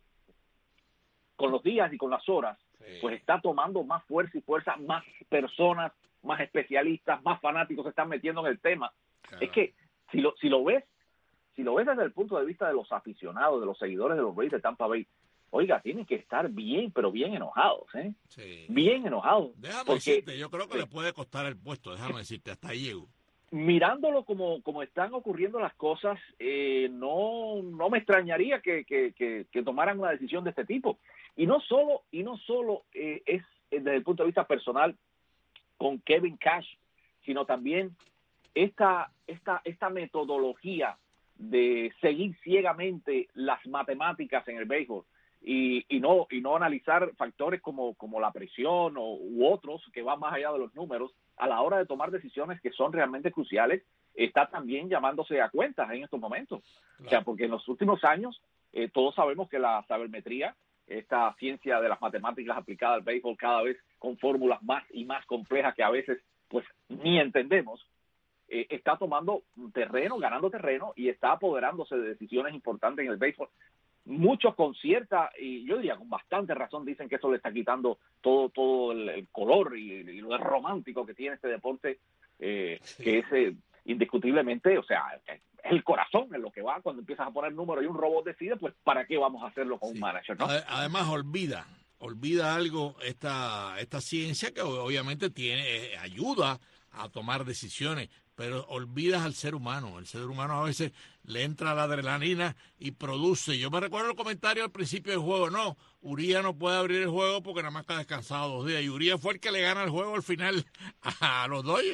con los días y con las horas, sí. pues está tomando más fuerza y fuerza, más personas, más especialistas, más fanáticos se están metiendo en el tema. Claro. Es que si lo si lo ves, si lo ves desde el punto de vista de los aficionados, de los seguidores de los Rays de Tampa Bay, oiga, tienen que estar bien, pero bien enojados, ¿eh? Sí. Bien enojados. Déjame porque, decirte, yo creo que sí. le puede costar el puesto, déjame decirte, hasta ahí llego. Mirándolo como, como están ocurriendo las cosas, eh, no, no me extrañaría que, que, que, que tomaran una decisión de este tipo. Y no solo, y no solo eh, es desde el punto de vista personal con Kevin Cash, sino también esta, esta, esta metodología de seguir ciegamente las matemáticas en el béisbol y, y no y no analizar factores como, como la presión o, u otros que van más allá de los números a la hora de tomar decisiones que son realmente cruciales, está también llamándose a cuentas en estos momentos. Claro. O sea, porque en los últimos años eh, todos sabemos que la sabermetría, esta ciencia de las matemáticas aplicada al béisbol, cada vez con fórmulas más y más complejas que a veces pues ni entendemos, eh, está tomando terreno, ganando terreno y está apoderándose de decisiones importantes en el béisbol. Muchos con cierta, y yo diría con bastante razón, dicen que eso le está quitando todo todo el, el color y, y lo romántico que tiene este deporte, eh, sí. que es eh, indiscutiblemente, o sea, es el corazón en lo que va cuando empiezas a poner números y un robot decide, pues ¿para qué vamos a hacerlo con sí. un manager, no? Además, olvida, olvida algo esta esta ciencia que obviamente tiene eh, ayuda a tomar decisiones, pero olvidas al ser humano. El ser humano a veces le entra la adrenalina y produce. Yo me recuerdo el comentario al principio del juego, no, Uría no puede abrir el juego porque nada más está descansado dos días, y Uría fue el que le gana el juego al final a los Dodgers.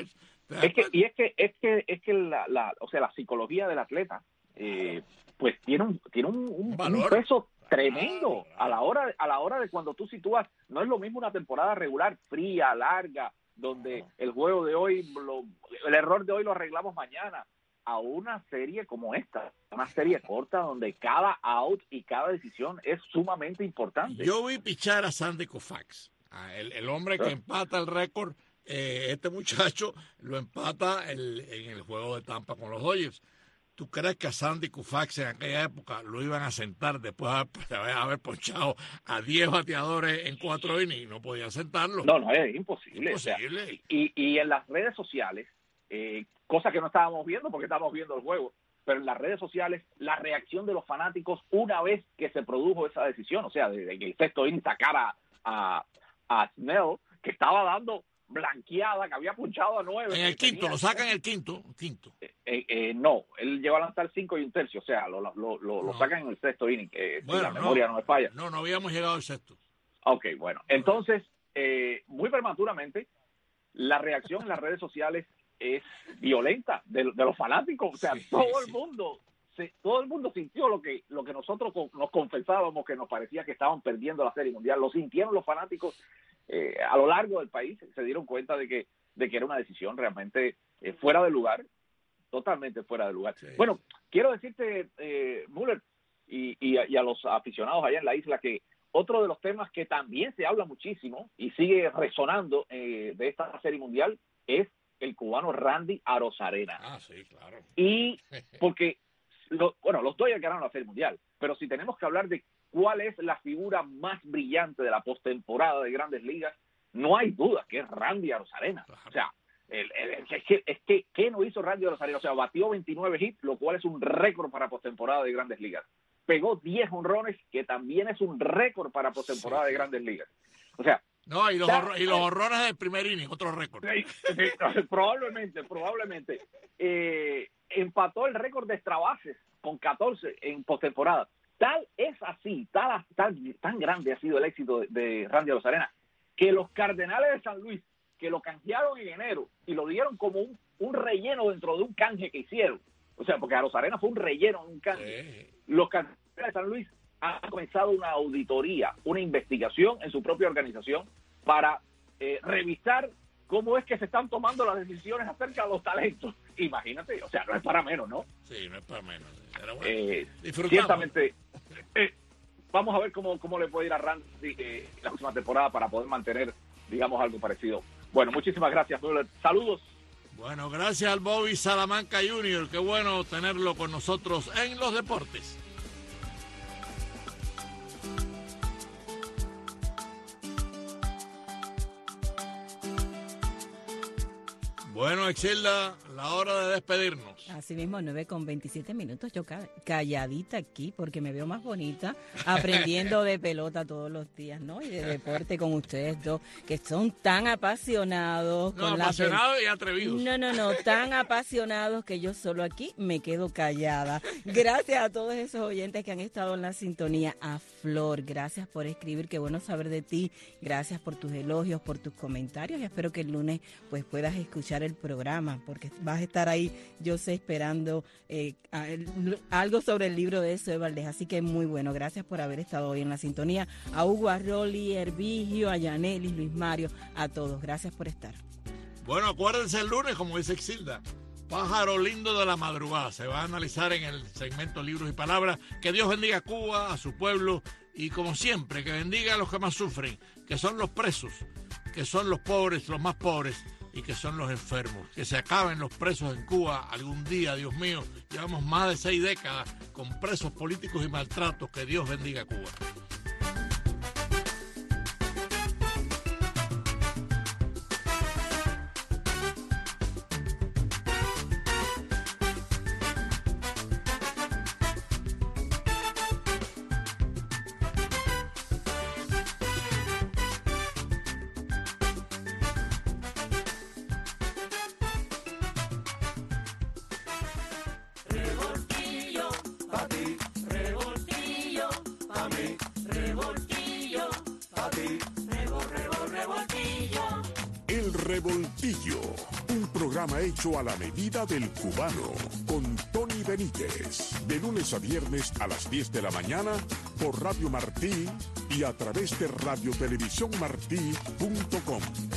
Es que, y es que, es que, es que la, la, o sea, la psicología del atleta, eh, pues tiene un, tiene un, un, un peso tremendo a la hora, a la hora de cuando tú sitúas. No es lo mismo una temporada regular, fría, larga, donde el juego de hoy, lo, el error de hoy lo arreglamos mañana, a una serie como esta, una serie corta donde cada out y cada decisión es sumamente importante. Yo vi pichar a Sandy Koufax, el, el hombre que empata el récord. Eh, este muchacho lo empata el, en el juego de Tampa con los Dodgers. ¿Tú crees que a Sandy Koufax en aquella época lo iban a sentar después de haber, de haber ponchado a diez bateadores en cuatro innings? No podían sentarlo. No, no, es imposible. Imposible. O sea, y, y en las redes sociales, eh, cosa que no estábamos viendo porque estábamos viendo el juego, pero en las redes sociales, la reacción de los fanáticos una vez que se produjo esa decisión, o sea, de que el sexto inning sacara a, a Snell, que estaba dando blanqueada, que había punchado a nueve. En el quinto, tenía, lo sacan en el quinto. quinto. Eh, eh, eh, no, él llegó a lanzar cinco y un tercio, o sea, lo, lo, lo, no. lo sacan en el sexto inning, que bueno, si la memoria no, no me falla. No, no habíamos llegado al sexto. Ok, bueno, entonces, eh, muy prematuramente, la reacción en las redes sociales es violenta de, de los fanáticos, o sea, sí, todo sí, el mundo... todo el mundo sintió lo que lo que nosotros nos confesábamos que nos parecía que estaban perdiendo la Serie Mundial. Lo sintieron los fanáticos eh, a lo largo del país, se dieron cuenta de que de que era una decisión realmente eh, fuera de lugar, totalmente fuera de lugar. Sí. Bueno, quiero decirte, eh, Müller, y, y, y a los aficionados allá en la isla, que otro de los temas que también se habla muchísimo y sigue resonando eh, de esta Serie Mundial es el cubano Randy Arozarena. Ah, sí, claro. Y porque Lo, bueno, los Dodgers ganaron la Serie Mundial, pero si tenemos que hablar de cuál es la figura más brillante de la postemporada de Grandes Ligas, no hay duda que es Randy Arozarena. Claro. O sea, el, el, el, es que, es que ¿qué no hizo Randy Arozarena? O sea, batió veintinueve hits, lo cual es un récord para postemporada de Grandes Ligas. Pegó diez honrones, que también es un récord para postemporada sí. de Grandes Ligas. O sea, no, y los, horro, y los horrores del primer inning, otro récord. Sí, sí, probablemente, probablemente. Eh, empató el récord de extra bases con catorce en postemporada. Tal es así, tal, tal, tan grande ha sido el éxito de, de Randy Arozarena, que los Cardenales de San Luis, que lo canjearon en enero y lo dieron como un, un relleno dentro de un canje que hicieron, o sea, porque Arozarena fue un relleno en un canje, sí. Los Cardenales de San Luis han comenzado una auditoría, una investigación en su propia organización para eh, revisar cómo es que se están tomando las decisiones acerca de los talentos. Imagínate, o sea, no es para menos, ¿no? Sí, no es para menos. Pero bueno, eh, ciertamente, eh, vamos a ver cómo, cómo le puede ir a Randy eh, la próxima temporada para poder mantener, digamos, algo parecido. Bueno, muchísimas gracias, Müller. Saludos. Bueno, gracias al Bobby Salamanca junior Qué bueno tenerlo con nosotros en los deportes. Bueno, Exilda, la hora de despedirnos. Así mismo, nueve con veintisiete minutos. Yo calladita aquí porque me veo más bonita aprendiendo de pelota todos los días, ¿no? Y de deporte con ustedes dos, que son tan apasionados. No, con apasionados la... y atrevidos. No, no, no, tan apasionados que yo solo aquí me quedo callada. Gracias a todos esos oyentes que han estado en la sintonía. A Flor, gracias por escribir, qué bueno saber de ti. Gracias por tus elogios, por tus comentarios. Y espero que el lunes pues puedas escuchar el programa, porque vas a estar ahí, yo sé, esperando eh, a, el, algo sobre el libro de Zoe Valdés, así que muy bueno, gracias por haber estado hoy en la sintonía, a Hugo, a Rolly, Hervigio, a Yanelis, Luis Mario, a todos, gracias por estar. Bueno, acuérdense el lunes, como dice Exilda, Pájaro Lindo de la Madrugada, se va a analizar en el segmento Libros y Palabras. Que Dios bendiga a Cuba, a su pueblo, y como siempre, que bendiga a los que más sufren, que son los presos, que son los pobres, los más pobres, y que son los enfermos. Que se acaben los presos en Cuba algún día, Dios mío. Llevamos más de seis décadas con presos políticos y maltratos. Que Dios bendiga a Cuba. Revoltillo, pa' mí, revoltillo, pa' mí. Revoltillo, un programa hecho a la medida del cubano, con Tony Benítez, de lunes a viernes a las diez de la mañana por Radio Martí y a través de radio televisión martí punto com.